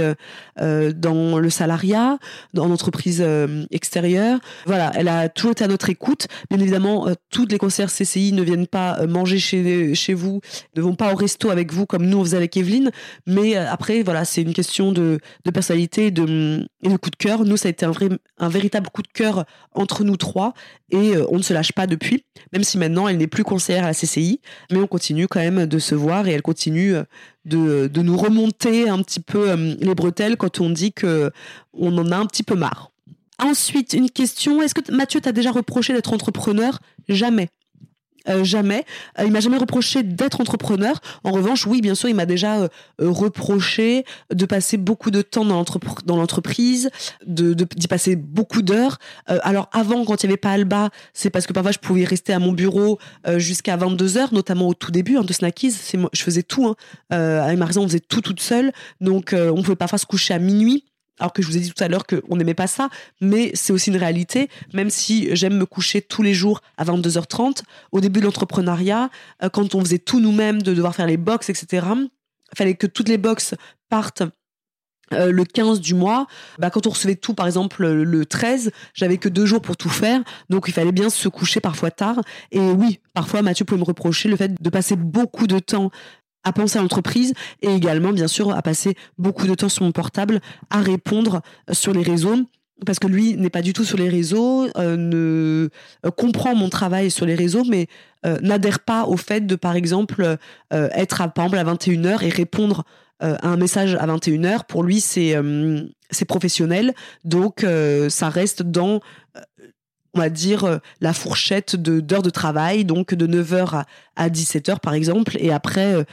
dans le salariat, dans l'entreprise extérieure. Voilà, elle a toujours été à notre écoute. Bien évidemment, toutes les conseillères CCI ne viennent pas manger chez vous, ne vont pas au resto avec vous comme nous on faisait avec Evelyne, mais après voilà, c'est une question de personnalité et de coup de cœur. Nous, ça a été un véritable coup de cœur entre nous trois et on ne se lâche pas depuis, même si maintenant elle n'est plus conseillère à la CCI, mais on continue quand même de se voir et elle continue de nous remonter un petit peu les bretelles quand on dit qu'on en a un petit peu marre. Ensuite, une question, est-ce que Mathieu t'a déjà reproché d'être entrepreneur ? Jamais. Jamais. Il m'a jamais reproché d'être entrepreneur. En revanche, oui, bien sûr, il m'a déjà reproché de passer beaucoup de temps dans l'entreprise, d'y passer beaucoup d'heures. Alors avant, quand il n'y avait pas Alba, c'est parce que parfois je pouvais rester à mon bureau jusqu'à 22h, notamment au tout début de Snackies. Je faisais tout. Avec Marisa, on faisait tout toute seule. Donc, on pouvait parfois se coucher à minuit. Alors que je vous ai dit tout à l'heure qu'on n'aimait pas ça, mais c'est aussi une réalité, même si j'aime me coucher tous les jours à 22h30, au début de l'entrepreneuriat, quand on faisait tout nous-mêmes, de devoir faire les box, etc., il fallait que toutes les box partent le 15 du mois. Quand on recevait tout, par exemple, le 13, j'avais que 2 jours pour tout faire, donc il fallait bien se coucher parfois tard. Et oui, parfois, Mathieu pouvait me reprocher le fait de passer beaucoup de temps à penser à l'entreprise et également, bien sûr, à passer beaucoup de temps sur mon portable à répondre sur les réseaux, parce que lui n'est pas du tout sur les réseaux, comprend mon travail sur les réseaux, mais n'adhère pas au fait de, par exemple, être par exemple à 21h et répondre à un message à 21h. Pour lui, c'est professionnel, donc ça reste dans... on va dire, la fourchette d'heures de travail, donc de 9h à 17h par exemple, et après,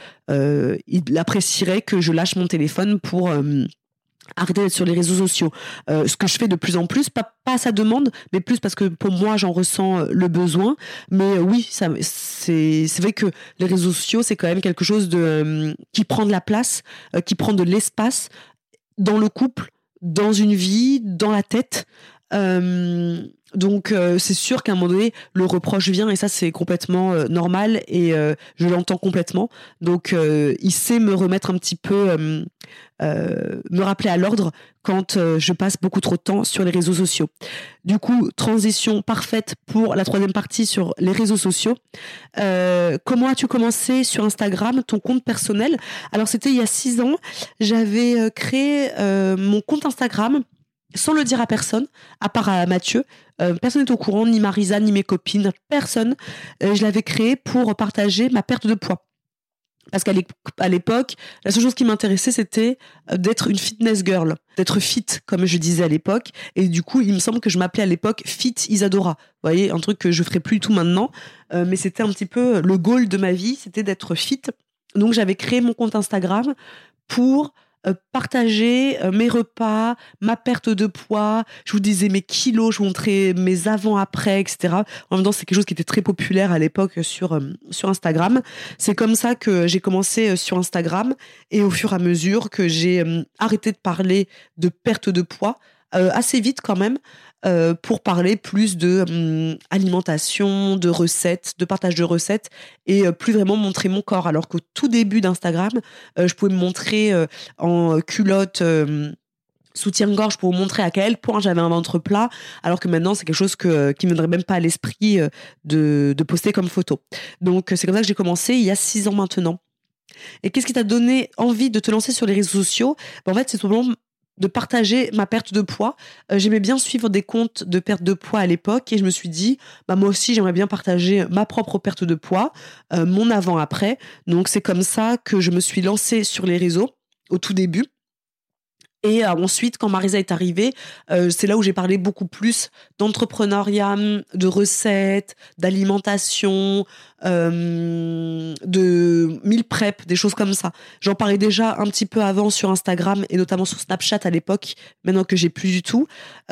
il apprécierait que je lâche mon téléphone pour arrêter d'être sur les réseaux sociaux. Ce que je fais de plus en plus, pas à sa demande, mais plus parce que pour moi, j'en ressens le besoin. Mais oui, c'est vrai que les réseaux sociaux, c'est quand même quelque chose qui prend de la place, qui prend de l'espace dans le couple, dans une vie, dans la tête. Donc c'est sûr qu'à un moment donné le reproche vient et ça c'est complètement normal et je l'entends complètement. Donc il sait me remettre un petit peu me rappeler à l'ordre quand je passe beaucoup trop de temps sur les réseaux sociaux. Du coup, transition parfaite pour la 3e partie sur les réseaux sociaux. Comment as-tu commencé sur Instagram, ton compte personnel ? Alors c'était il y a 6 ans, j'avais créé mon compte Instagram sans le dire à personne, à part à Mathieu. Personne n'est au courant, ni Marisa, ni mes copines, personne. Je l'avais créé pour partager ma perte de poids. Parce qu'à l'époque, la seule chose qui m'intéressait, c'était d'être une fitness girl, d'être fit, comme je disais à l'époque. Et du coup, il me semble que je m'appelais à l'époque Fit Isadora. Vous voyez, un truc que je ferais plus du tout maintenant. Mais c'était un petit peu le goal de ma vie, c'était d'être fit. Donc, j'avais créé mon compte Instagram pour partager mes repas, ma perte de poids, je vous disais mes kilos, je vous montrais mes avant-après, etc. En même temps, c'est quelque chose qui était très populaire à l'époque sur Instagram. C'est comme ça que j'ai commencé sur Instagram et au fur et à mesure que j'ai arrêté de parler de perte de poids, assez vite quand même, pour parler plus de alimentation, de recettes, de partage de recettes et plus vraiment montrer mon corps. Alors qu'au tout début d'Instagram, je pouvais me montrer en culotte, soutien-gorge pour vous montrer à quel point j'avais un ventre plat, alors que maintenant c'est quelque chose qui ne me viendrait même pas à l'esprit de poster comme photo. Donc c'est comme ça que j'ai commencé il y a 6 ans maintenant. Et qu'est-ce qui t'a donné envie de te lancer sur les réseaux sociaux ? En fait, c'est tout simplement de partager ma perte de poids. J'aimais bien suivre des comptes de perte de poids à l'époque et je me suis dit, moi aussi j'aimerais bien partager ma propre perte de poids, mon avant-après. Donc c'est comme ça que je me suis lancée sur les réseaux au tout début. Et ensuite, quand Marisa est arrivée, c'est là où j'ai parlé beaucoup plus d'entrepreneuriat, de recettes, d'alimentation, de meal prep, des choses comme ça. J'en parlais déjà un petit peu avant sur Instagram et notamment sur Snapchat à l'époque, maintenant que j'ai plus du tout.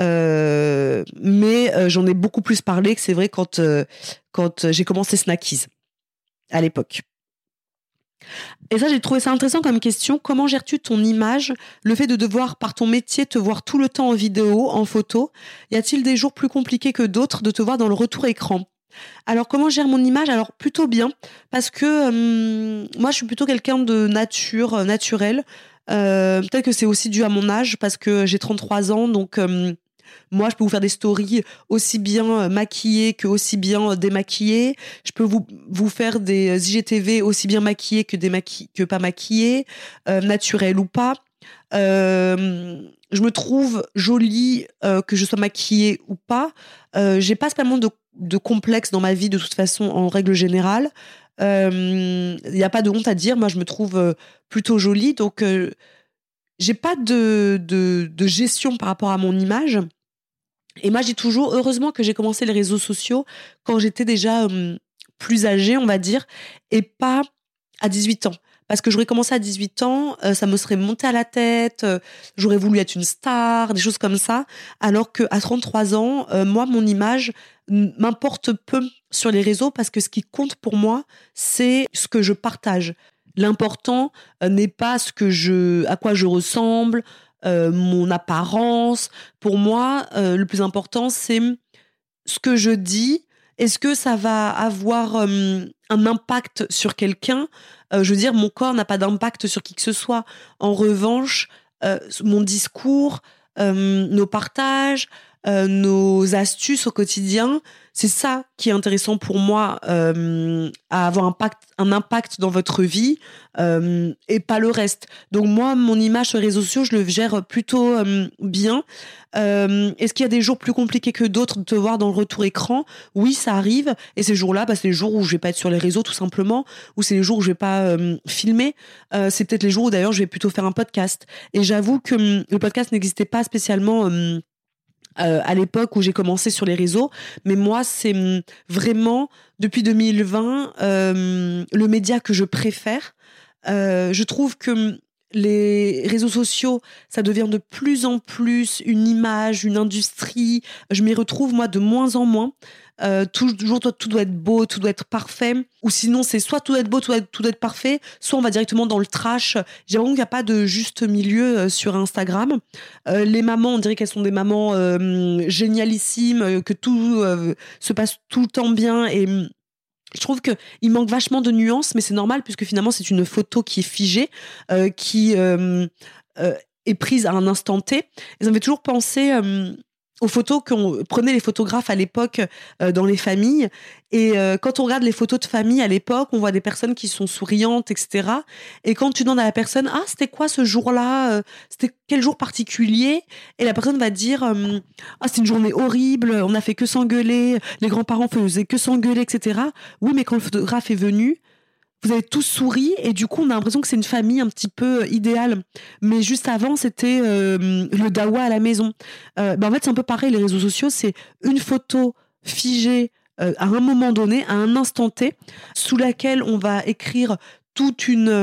Mais j'en ai beaucoup plus parlé que c'est vrai quand j'ai commencé Snackies à l'époque. Et ça, j'ai trouvé ça intéressant comme question. Comment gères-tu ton image, le fait de devoir, par ton métier, te voir tout le temps en vidéo, en photo? Y a-t-il des jours plus compliqués que d'autres de te voir dans le retour écran? Alors, comment je gère mon image? Alors, plutôt bien, parce que moi, je suis plutôt quelqu'un de nature, naturel. Peut-être que c'est aussi dû à mon âge, parce que j'ai 33 ans, donc... moi, je peux vous faire des stories aussi bien maquillées que aussi bien démaquillées. Je peux vous faire des IGTV aussi bien maquillées que pas maquillées, naturelles ou pas. Je me trouve jolie que je sois maquillée ou pas. J'ai pas spécialement de complexe dans ma vie de toute façon en règle générale. Il n'y a pas de honte à dire. Moi, je me trouve plutôt jolie, donc j'ai pas de gestion par rapport à mon image. Et moi, je dis toujours, heureusement que j'ai commencé les réseaux sociaux quand j'étais déjà plus âgée, on va dire, et pas à 18 ans. Parce que j'aurais commencé à 18 ans, ça me serait monté à la tête, j'aurais voulu être une star, des choses comme ça. Alors qu'à 33 ans, moi, mon image m'importe peu sur les réseaux parce que ce qui compte pour moi, c'est ce que je partage. L'important n'est pas à quoi je ressemble, mon apparence. Pour moi, le plus important, c'est ce que je dis. Est-ce que ça va avoir un impact sur quelqu'un? Je veux dire, mon corps n'a pas d'impact sur qui que ce soit. En revanche, mon discours, nos partages, nos astuces au quotidien, c'est ça qui est intéressant pour moi à avoir un impact dans votre vie et pas le reste. Donc moi, mon image sur les réseaux sociaux, je le gère plutôt bien. Est-ce qu'il y a des jours plus compliqués que d'autres de te voir dans le retour écran? Oui, ça arrive. Et ces jours-là, c'est les jours où je vais pas être sur les réseaux tout simplement, ou c'est les jours où je vais pas filmer. C'est peut-être les jours où d'ailleurs je vais plutôt faire un podcast. Et j'avoue que le podcast n'existait pas spécialement à l'époque où j'ai commencé sur les réseaux, mais moi c'est vraiment depuis 2020 le média que je préfère. Je trouve que les réseaux sociaux, ça devient de plus en plus une image, une industrie. Je m'y retrouve moi de moins en moins. Toujours tout doit être beau, tout doit être parfait, ou sinon c'est soit tout doit être beau, tout doit être parfait, soit on va directement dans le trash. J'ai l'impression qu'il n'y a pas de juste milieu sur Instagram. Les mamans, on dirait qu'elles sont des mamans génialissimes, que tout se passe tout le temps bien, et je trouve qu'il manque vachement de nuances, mais c'est normal puisque finalement c'est une photo qui est figée, qui est prise à un instant T. Et ça me fait toujours penser aux photos qu'on prenait les photographes à l'époque dans les familles. Et quand on regarde les photos de famille à l'époque, on voit des personnes qui sont souriantes, etc. Et quand tu demandes à la personne, ah, c'était quoi ce jour-là? C'était quel jour particulier? Et la personne va dire, ah, c'est une journée horrible, on n'a fait que s'engueuler, les grands-parents faisaient que s'engueuler, etc. Oui, mais quand le photographe est venu, vous avez tous souri et du coup on a l'impression que c'est une famille un petit peu idéale, mais juste avant c'était le dawa à la maison. En fait c'est un peu pareil, les réseaux sociaux, c'est une photo figée à un moment donné, à un instant T, sous laquelle on va écrire tout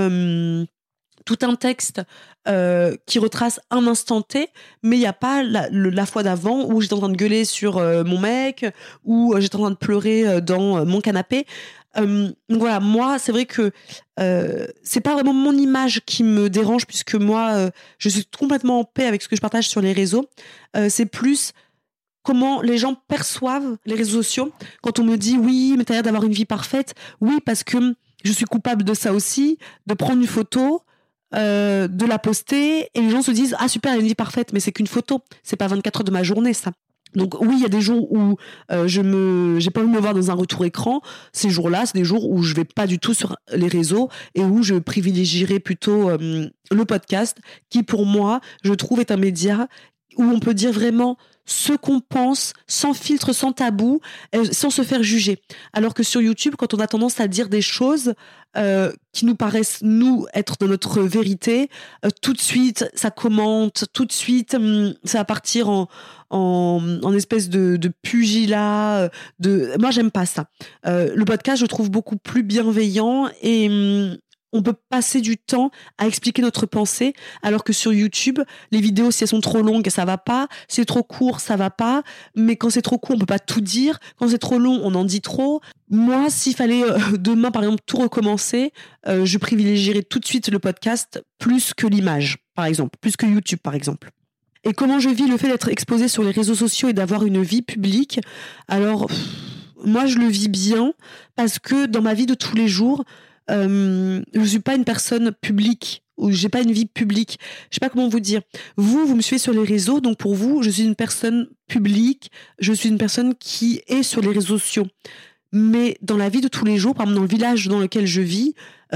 un texte qui retrace un instant T, mais il n'y a pas la fois d'avant où j'étais en train de gueuler sur mon mec, ou j'étais en train de pleurer dans mon canapé. Donc voilà, moi c'est vrai que c'est pas vraiment mon image qui me dérange, puisque moi je suis complètement en paix avec ce que je partage sur les réseaux. C'est plus comment les gens perçoivent les réseaux sociaux. Quand on me dit oui, mais t'as l'air d'avoir une vie parfaite, oui, parce que je suis coupable de ça aussi, de prendre une photo, de la poster, et les gens se disent ah super, elle a une vie parfaite, mais c'est qu'une photo, c'est pas 24 heures de ma journée ça. Donc oui, il y a des jours où j'ai pas envie de me voir dans un retour écran. Ces jours-là, c'est des jours où je vais pas du tout sur les réseaux et où je privilégierai plutôt le podcast, qui pour moi, je trouve, est un média où on peut dire vraiment ce qu'on pense, sans filtre, sans tabou, sans se faire juger. Alors que sur YouTube, quand on a tendance à dire des choses qui nous paraissent, nous, être de notre vérité, tout de suite, ça commente, tout de suite, ça va partir en espèce de pugilat. Moi, j'aime pas ça. Le podcast, je trouve beaucoup plus bienveillant et on peut passer du temps à expliquer notre pensée, alors que sur YouTube, les vidéos, si elles sont trop longues, ça va pas. Si c'est trop court, ça va pas. Mais quand c'est trop court, on peut pas tout dire. Quand c'est trop long, on en dit trop. Moi, s'il fallait demain, par exemple, tout recommencer, je privilégierais tout de suite le podcast plus que l'image, par exemple, plus que YouTube, par exemple. Et comment je vis le fait d'être exposée sur les réseaux sociaux et d'avoir une vie publique? Alors, moi, je le vis bien parce que dans ma vie de tous les jours, je suis pas une personne publique ou j'ai pas une vie publique. Je sais pas comment vous dire. Vous me suivez sur les réseaux, donc pour vous, je suis une personne publique. Je suis une personne qui est sur les réseaux sociaux. Mais dans la vie de tous les jours, par exemple dans le village dans lequel je vis,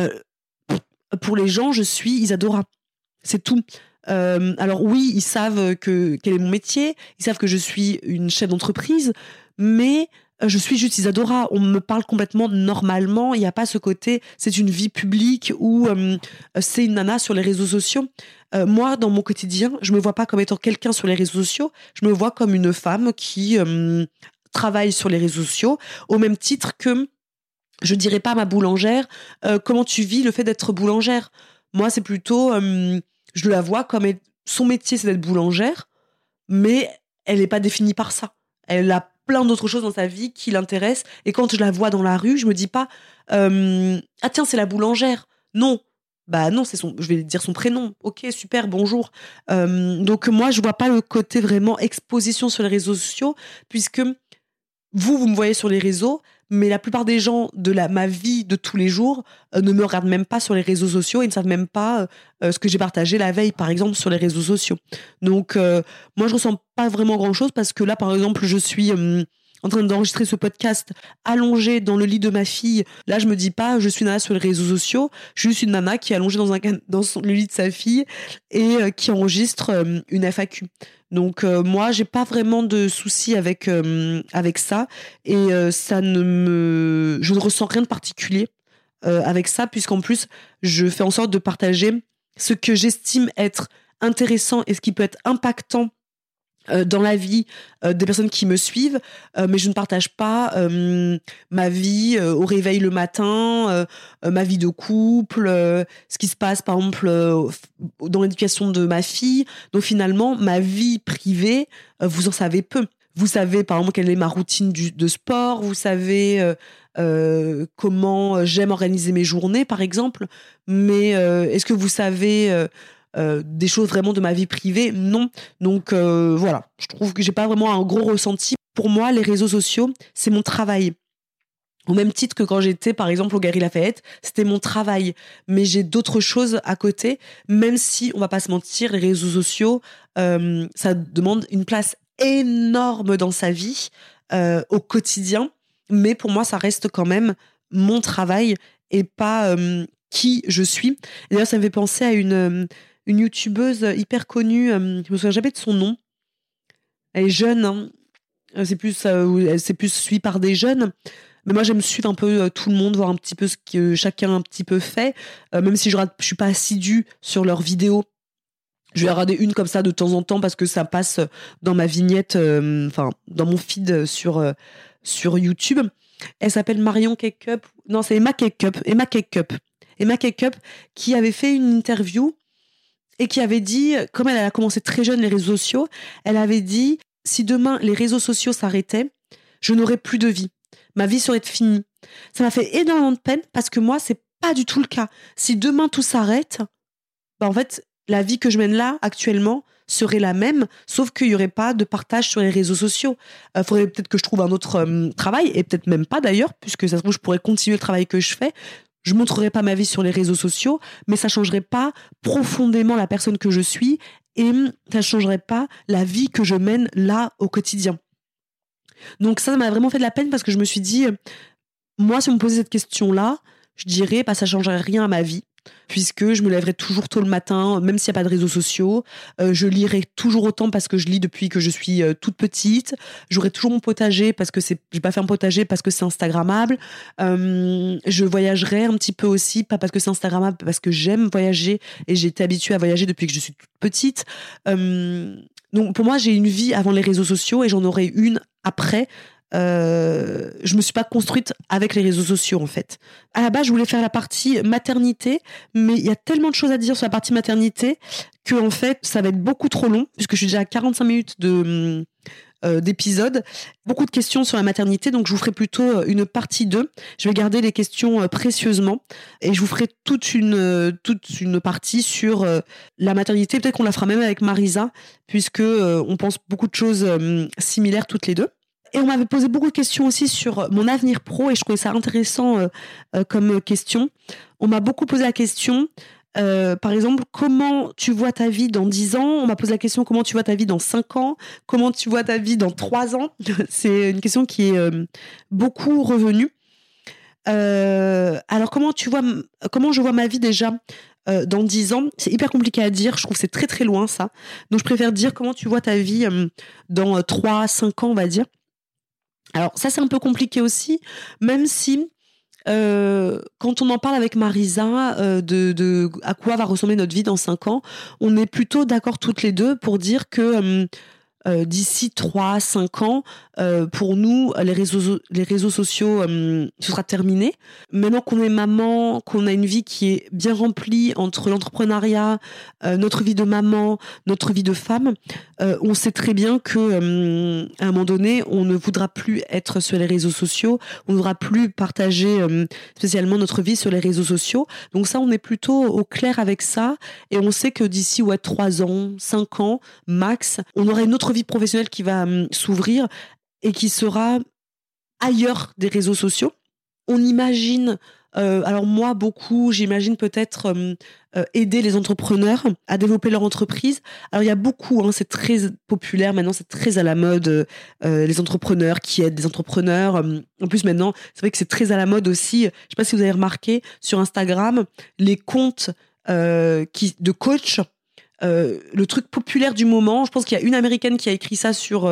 pour les gens, je suis Isadora. C'est tout. Alors oui, ils savent quel est mon métier, ils savent que je suis une chef d'entreprise, mais je suis juste Isadora. On me parle complètement normalement. Il n'y a pas ce côté, c'est une vie publique ou c'est une nana sur les réseaux sociaux. Moi, dans mon quotidien, je me vois pas comme étant quelqu'un sur les réseaux sociaux. Je me vois comme une femme qui travaille sur les réseaux sociaux, au même titre que je dirais pas à ma boulangère comment tu vis le fait d'être boulangère. Moi, c'est plutôt, je la vois comme son métier, c'est d'être boulangère, mais elle n'est pas définie par ça. Elle a plein d'autres choses dans sa vie qui l'intéressent. Et quand je la vois dans la rue, je me dis pas ah tiens, c'est la boulangère. Non. Bah non, je vais dire son prénom. Ok, super, bonjour. Donc moi, je vois pas le côté vraiment exposition sur les réseaux sociaux, puisque vous me voyez sur les réseaux, mais la plupart des gens de ma vie de tous les jours ne me regardent même pas sur les réseaux sociaux et ne savent même pas ce que j'ai partagé la veille, par exemple, sur les réseaux sociaux. Donc, moi, je ressens pas vraiment grand-chose parce que là, par exemple, je suis en train d'enregistrer ce podcast allongée dans le lit de ma fille. Là, je me dis pas, je suis nana sur les réseaux sociaux. Je suis une nana qui est allongée dans le lit de sa fille et qui enregistre une FAQ. Donc moi, j'ai pas vraiment de soucis avec ça et je ne ressens rien de particulier avec ça, puisqu'en plus, je fais en sorte de partager ce que j'estime être intéressant et ce qui peut être impactant dans la vie des personnes qui me suivent, mais je ne partage pas ma vie au réveil le matin, ma vie de couple, ce qui se passe par exemple dans l'éducation de ma fille. Donc finalement, ma vie privée, vous en savez peu. Vous savez par exemple quelle est ma routine de sport, vous savez comment j'aime organiser mes journées par exemple, mais est-ce que vous savez des choses vraiment de ma vie privée? Non. Donc voilà, je trouve que j'ai pas vraiment un gros ressenti. Pour moi, les réseaux sociaux, c'est mon travail. Au même titre que quand j'étais, par exemple, au Galeries Lafayette, c'était mon travail. Mais j'ai d'autres choses à côté, même si, on va pas se mentir, les réseaux sociaux, ça demande une place énorme dans sa vie, au quotidien. Mais pour moi, ça reste quand même mon travail et pas qui je suis. Et d'ailleurs, ça me fait penser à une youtubeuse hyper connue, je me souviens jamais de son nom. Elle est jeune, hein. C'est plus suivi par des jeunes. Mais moi, j'aime suivre un peu tout le monde, voir un petit peu ce que chacun un petit peu fait, même si je suis pas assidue sur leurs vidéos. Je vais regarder une comme ça de temps en temps parce que ça passe dans ma vignette, dans mon feed sur YouTube. Elle s'appelle Marion Cakeup. Non, c'est Emma Cakeup. Emma Cakeup qui avait fait une interview et qui avait dit, comme elle a commencé très jeune les réseaux sociaux, elle avait dit, si demain les réseaux sociaux s'arrêtaient, je n'aurais plus de vie. Ma vie serait finie. Ça m'a fait énormément de peine parce que moi, c'est pas du tout le cas. Si demain tout s'arrête, en fait, la vie que je mène là, actuellement, serait la même, sauf qu'il n'y aurait pas de partage sur les réseaux sociaux. Faudrait peut-être que je trouve un autre travail, et peut-être même pas d'ailleurs, puisque ça se trouve, je pourrais continuer le travail que je fais. Je montrerai pas ma vie sur les réseaux sociaux, mais ça changerait pas profondément la personne que je suis et ça changerait pas la vie que je mène là au quotidien. Donc ça m'a vraiment fait de la peine parce que je me suis dit, moi, si on me posait cette question-là, je dirais, ça changerait rien à ma vie. puisque je me lèverai toujours tôt le matin, même s'il n'y a pas de réseaux sociaux. Je lirai toujours autant parce que je lis depuis que je suis toute petite. J'aurai toujours mon potager parce que je vais pas faire un potager parce que c'est instagrammable. Je voyagerai un petit peu aussi, pas parce que c'est instagrammable, parce que j'aime voyager et j'ai été habituée à voyager depuis que je suis toute petite. Donc pour moi, j'ai une vie avant les réseaux sociaux et j'en aurai une après. Je me suis pas construite avec les réseaux sociaux en fait. À la base, je voulais faire la partie maternité, mais il y a tellement de choses à dire sur la partie maternité que en fait, ça va être beaucoup trop long puisque je suis déjà à 45 minutes d'épisode. Beaucoup de questions sur la maternité, donc je vous ferai plutôt une partie 2. Je vais garder les questions précieusement et je vous ferai toute une partie sur la maternité. Peut-être qu'on la fera même avec Marisa puisque on pense beaucoup de choses similaires toutes les deux. Et on m'avait posé beaucoup de questions aussi sur mon avenir pro et je trouvais ça intéressant comme question. On m'a beaucoup posé la question, par exemple, comment tu vois ta vie dans 10 ans ? On m'a posé la question, comment tu vois ta vie dans 5 ans ? Comment tu vois ta vie dans 3 ans ? C'est une question qui est beaucoup revenue. Alors, comment je vois ma vie déjà dans 10 ans ? C'est hyper compliqué à dire, je trouve que c'est très très loin ça. Donc, je préfère dire comment tu vois ta vie dans 3-5 ans, on va dire. Alors ça c'est un peu compliqué aussi, même si quand on en parle avec Marisa de à quoi va ressembler notre vie dans 5 ans, on est plutôt d'accord toutes les deux pour dire que d'ici 3-5 ans, pour nous, les réseaux sociaux, ce sera terminé. Maintenant qu'on est maman, qu'on a une vie qui est bien remplie entre l'entrepreneuriat, notre vie de maman, notre vie de femme, on sait très bien que à un moment donné, on ne voudra plus être sur les réseaux sociaux, on ne voudra plus partager spécialement notre vie sur les réseaux sociaux. Donc ça, on est plutôt au clair avec ça et on sait que d'ici 3 ans, 5 ans, max, on aura une autre vie professionnelle qui va s'ouvrir et qui sera ailleurs des réseaux sociaux. On imagine, alors moi beaucoup, j'imagine peut-être aider les entrepreneurs à développer leur entreprise. Alors il y a beaucoup, c'est très populaire maintenant, c'est très à la mode, les entrepreneurs qui aident des entrepreneurs. En plus maintenant, c'est vrai que c'est très à la mode aussi. Je sais pas si vous avez remarqué sur Instagram, les comptes de coach. Le truc populaire du moment, je pense qu'il y a une américaine qui a écrit ça sur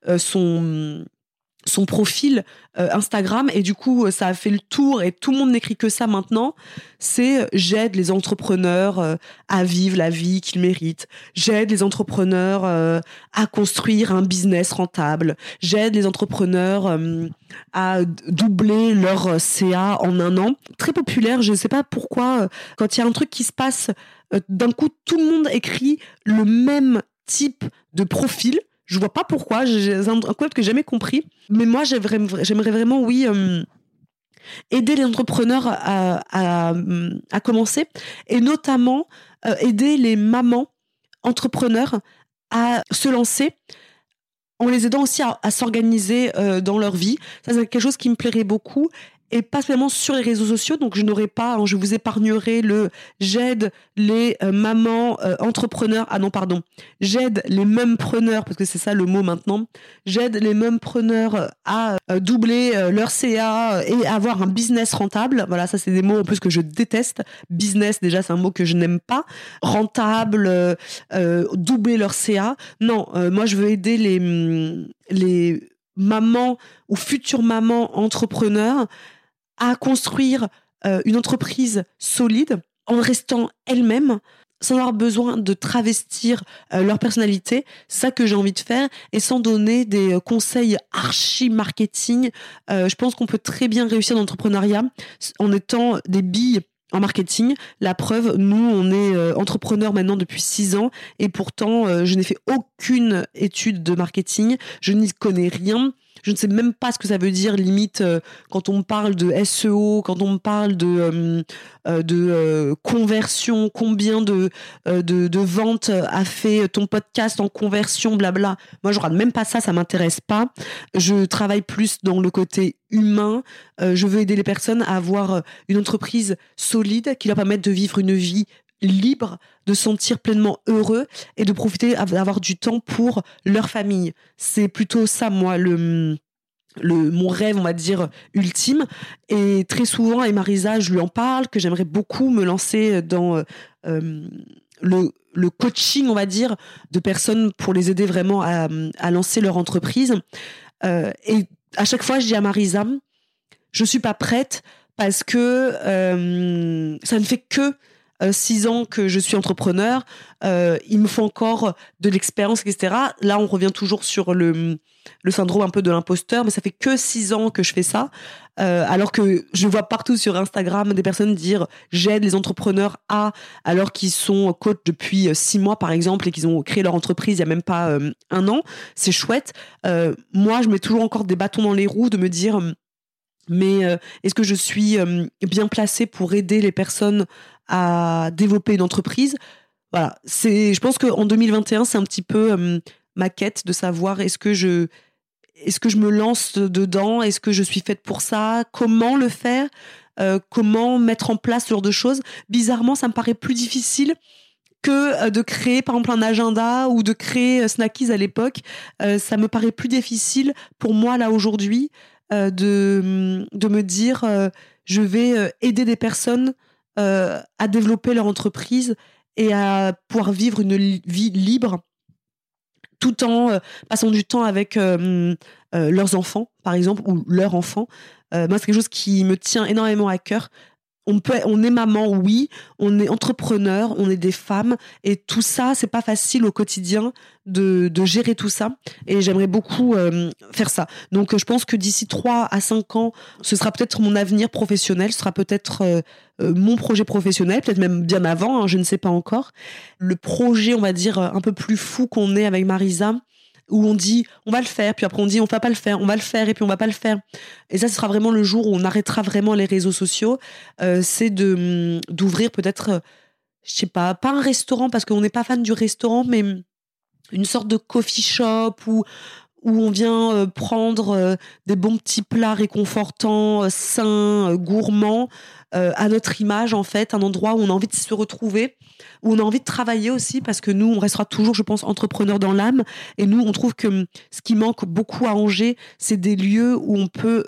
son profil Instagram et du coup ça a fait le tour et tout le monde n'écrit que ça maintenant. C'est j'aide les entrepreneurs à vivre la vie qu'ils méritent, j'aide les entrepreneurs à construire un business rentable, j'aide les entrepreneurs à doubler leur CA en 1 an. Très populaire, je ne sais pas pourquoi quand il y a un truc qui se passe, d'un coup tout le monde écrit le même type de profil. Je vois pas pourquoi, c'est un concept que j'ai jamais compris. Mais moi, j'aimerais vraiment, oui, aider les entrepreneurs à commencer et notamment aider les mamans entrepreneurs à se lancer en les aidant aussi à s'organiser dans leur vie. Ça, c'est quelque chose qui me plairait beaucoup. Et pas seulement sur les réseaux sociaux, donc je n'aurai pas, je vous épargnerai j'aide les mamans entrepreneurs, j'aide les mumpreneurs, parce que c'est ça le mot maintenant, j'aide les mumpreneurs à doubler leur CA et avoir un business rentable. Voilà, ça c'est des mots en plus que je déteste. Business, déjà c'est un mot que je n'aime pas. Rentable, doubler leur CA. Non, moi je veux aider les mamans ou futures mamans entrepreneurs à construire une entreprise solide en restant elles-mêmes sans avoir besoin de travestir leur personnalité. C'est ça que j'ai envie de faire et sans donner des conseils archi-marketing. Je pense qu'on peut très bien réussir dans l'entrepreneuriat en étant des billes en marketing. La preuve, nous, on est entrepreneurs maintenant depuis 6 ans et pourtant, je n'ai fait aucune étude de marketing. Je n'y connais rien. Je ne sais même pas ce que ça veut dire, limite, quand on me parle de SEO, quand on me parle de conversion, combien de ventes a fait ton podcast en conversion, blabla. Moi, je regarde même pas ça, ça m'intéresse pas. Je travaille plus dans le côté humain. Je veux aider les personnes à avoir une entreprise solide qui leur permette de vivre une vie libre, de se sentir pleinement heureux et de profiter d'avoir du temps pour leur famille. C'est plutôt ça, moi, mon rêve, on va dire, ultime. Et très souvent, avec Marisa, je lui en parle, que j'aimerais beaucoup me lancer dans le coaching, on va dire, de personnes pour les aider vraiment à lancer leur entreprise. Et à chaque fois, je dis à Marisa, je suis pas prête parce que ça ne fait que 6 ans que je suis entrepreneur. Il me faut encore de l'expérience, etc. Là, on revient toujours sur le syndrome un peu de l'imposteur, mais ça fait que 6 ans que je fais ça. Alors que je vois partout sur Instagram des personnes dire j'aide les entrepreneurs alors qu'ils sont coach depuis 6 mois par exemple et qu'ils ont créé leur entreprise il y a même pas 1 an. C'est chouette. Moi, je mets toujours encore des bâtons dans les roues de me dire mais est-ce que je suis bien placée pour aider les personnes à développer une entreprise? Voilà, je pense qu'en 2021, c'est un petit peu ma quête de savoir est-ce que je me lance dedans, est-ce que je suis faite pour ça, comment le faire, comment mettre en place ce genre de choses. Bizarrement, ça me paraît plus difficile que de créer par exemple un agenda ou de créer Snackies à l'époque. Ça me paraît plus difficile pour moi là aujourd'hui de me dire je vais aider des personnes à développer leur entreprise et à pouvoir vivre une vie libre tout en passant du temps avec leurs enfants, par exemple, ou leurs enfants. Moi, c'est quelque chose qui me tient énormément à cœur. On est maman, oui, on est entrepreneur, on est des femmes, et tout ça, c'est pas facile au quotidien de gérer tout ça, et j'aimerais beaucoup faire ça. Donc je pense que d'ici 3 à 5 ans, ce sera peut-être mon avenir professionnel, ce sera peut-être mon projet professionnel, peut-être même bien avant, hein, je ne sais pas encore. Le projet, on va dire, un peu plus fou qu'on est avec Marisa, où on dit on va le faire, puis après on dit on va pas le faire, on va le faire et puis on va pas le faire. Et ça, ce sera vraiment le jour où on arrêtera vraiment les réseaux sociaux. C'est d'ouvrir peut-être, je sais pas un restaurant parce qu'on n'est pas fan du restaurant, mais une sorte de coffee shop où on vient prendre des bons petits plats réconfortants, sains, gourmands, à notre image en fait, un endroit où on a envie de se retrouver, où on a envie de travailler aussi, parce que nous, on restera toujours, je pense, entrepreneurs dans l'âme, et nous, on trouve que ce qui manque beaucoup à Angers, c'est des lieux où on peut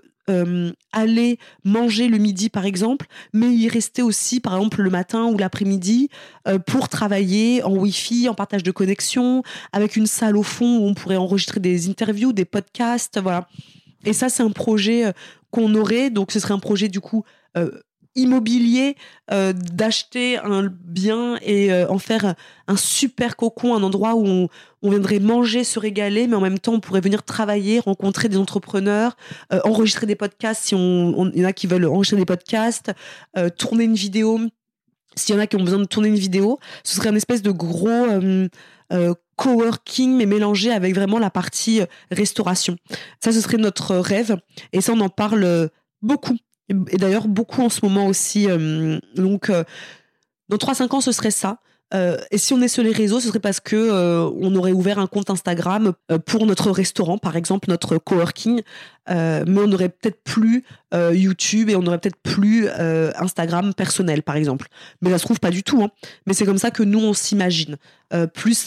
aller manger le midi par exemple, mais y rester aussi par exemple le matin ou l'après-midi pour travailler en wifi, en partage de connexion, avec une salle au fond où on pourrait enregistrer des interviews, des podcasts, voilà. Et ça, c'est un projet qu'on aurait, donc ce serait un projet du coup immobilier, d'acheter un bien et en faire un super cocon, un endroit où on viendrait manger, se régaler, mais en même temps on pourrait venir travailler, rencontrer des entrepreneurs, enregistrer des podcasts si il y en a qui veulent enregistrer des podcasts, tourner une vidéo s'il y en a qui ont besoin de tourner une vidéo. Ce serait une espèce de gros coworking, mais mélangé avec vraiment la partie restauration. Ça, ce serait notre rêve, et ça, on en parle beaucoup. Et d'ailleurs, beaucoup en ce moment aussi. Donc, dans 3-5 ans, ce serait ça. Et si on est sur les réseaux, ce serait parce que on aurait ouvert un compte Instagram pour notre restaurant, par exemple, notre coworking. Mais on n'aurait peut-être plus YouTube et on n'aurait peut-être plus Instagram personnel, par exemple. Mais ça se trouve pas du tout. Hein. Mais c'est comme ça que nous, on s'imagine. Plus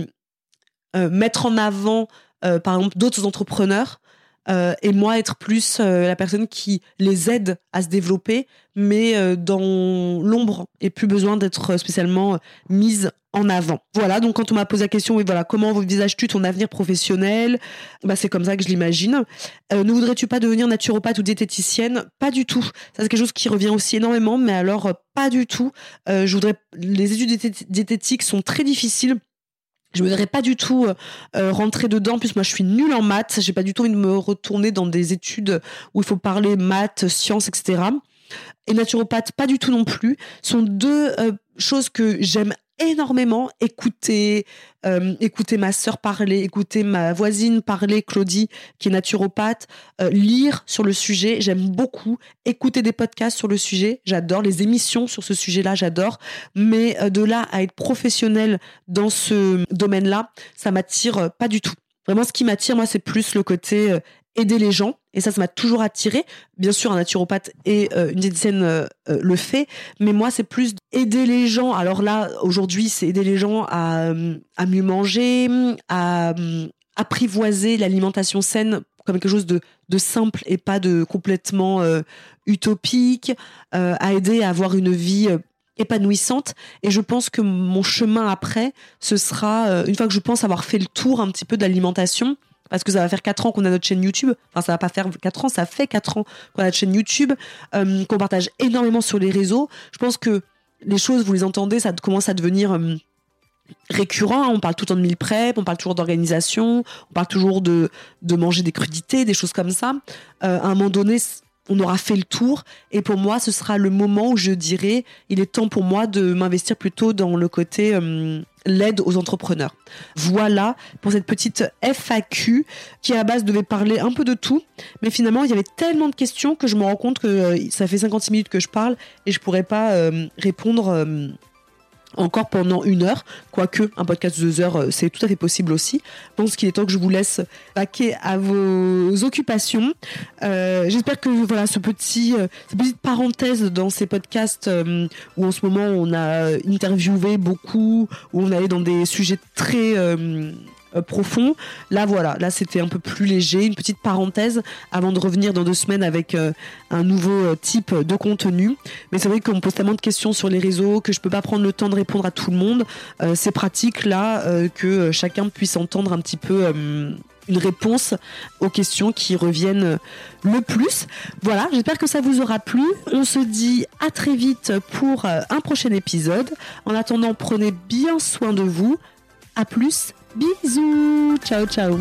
mettre en avant, par exemple, d'autres entrepreneurs. Et moi être plus la personne qui les aide à se développer, mais dans l'ombre, et plus besoin d'être spécialement mise en avant. Voilà, donc quand on m'a posé la question, oui, voilà, comment envisages-tu ton avenir professionnel? Bah, c'est comme ça que je l'imagine. Ne voudrais-tu pas devenir naturopathe ou diététicienne? Pas du tout. Ça, c'est quelque chose qui revient aussi énormément, mais alors pas du tout. Les études diététiques sont très difficiles. Je me verrais pas du tout rentrer dedans. En plus, moi, je suis nulle en maths. J'ai pas du tout envie de me retourner dans des études où il faut parler maths, sciences, etc. Et naturopathe, pas du tout non plus. Ce sont deux choses que j'aime énormément. Écouter ma sœur parler, écouter ma voisine parler, Claudie, qui est naturopathe, lire sur le sujet, j'aime beaucoup. Écouter des podcasts sur le sujet, j'adore. Les émissions sur ce sujet-là, j'adore. Mais de là à être professionnelle dans ce domaine-là, ça m'attire pas du tout. Vraiment, ce qui m'attire, moi, c'est plus le côté aider les gens. Et ça m'a toujours attiré. Bien sûr, un naturopathe et une diététicienne le fait, mais moi, c'est plus aider les gens. Alors là, aujourd'hui, c'est aider les gens à mieux manger, à apprivoiser l'alimentation saine comme quelque chose de simple et pas de complètement utopique, à aider à avoir une vie épanouissante. Et je pense que mon chemin après, ce sera, une fois que je pense avoir fait le tour un petit peu de l'alimentation, parce que ça va faire 4 ans qu'on a notre chaîne YouTube, enfin ça va pas faire 4 ans, ça fait 4 ans qu'on a notre chaîne YouTube, qu'on partage énormément sur les réseaux. Je pense que les choses, vous les entendez, ça commence à devenir récurrent. On parle tout le temps de meal prep, on parle toujours d'organisation, on parle toujours de manger des crudités, des choses comme ça. À un moment donné, on aura fait le tour, et pour moi, ce sera le moment où je dirais, il est temps pour moi de m'investir plutôt dans le côté l'aide aux entrepreneurs. Voilà pour cette petite FAQ qui à la base devait parler un peu de tout, mais finalement il y avait tellement de questions que je me rends compte que ça fait 56 minutes que je parle et je pourrais pas répondre encore pendant 1 heure, quoique un podcast de 2 heures, c'est tout à fait possible aussi. Je pense qu'il est temps que je vous laisse vaquer à vos occupations. J'espère que voilà cette petite parenthèse dans ces podcasts où en ce moment on a interviewé beaucoup, où on allait dans des sujets très profond. Là, voilà, là c'était un peu plus léger, une petite parenthèse avant de revenir dans 2 semaines avec un nouveau type de contenu. Mais c'est vrai qu'on me pose tellement de questions sur les réseaux que je peux pas prendre le temps de répondre à tout le monde. C'est pratique là que chacun puisse entendre un petit peu une réponse aux questions qui reviennent le plus. Voilà, j'espère que ça vous aura plu. On se dit à très vite pour un prochain épisode. En attendant, prenez bien soin de vous. À plus. Bisous, ciao ciao.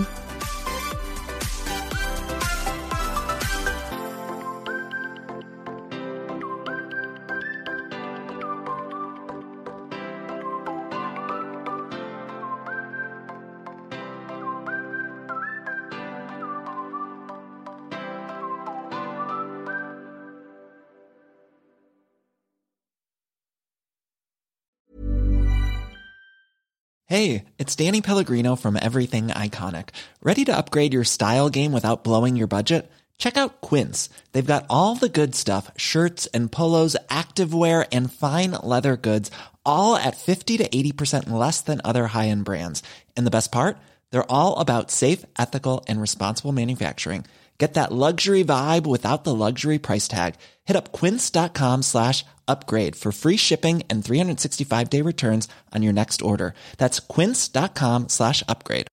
Hey, it's Danny Pellegrino from Everything Iconic. Ready to upgrade your style game without blowing your budget? Check out Quince. They've got all the good stuff, shirts and polos, activewear, and fine leather goods, all at 50 to 80% less than other high-end brands. And the best part? They're all about safe, ethical, and responsible manufacturing. Get that luxury vibe without the luxury price tag. Hit up quince.com/upgrade for free shipping and 365-day returns on your next order. That's quince.com/upgrade.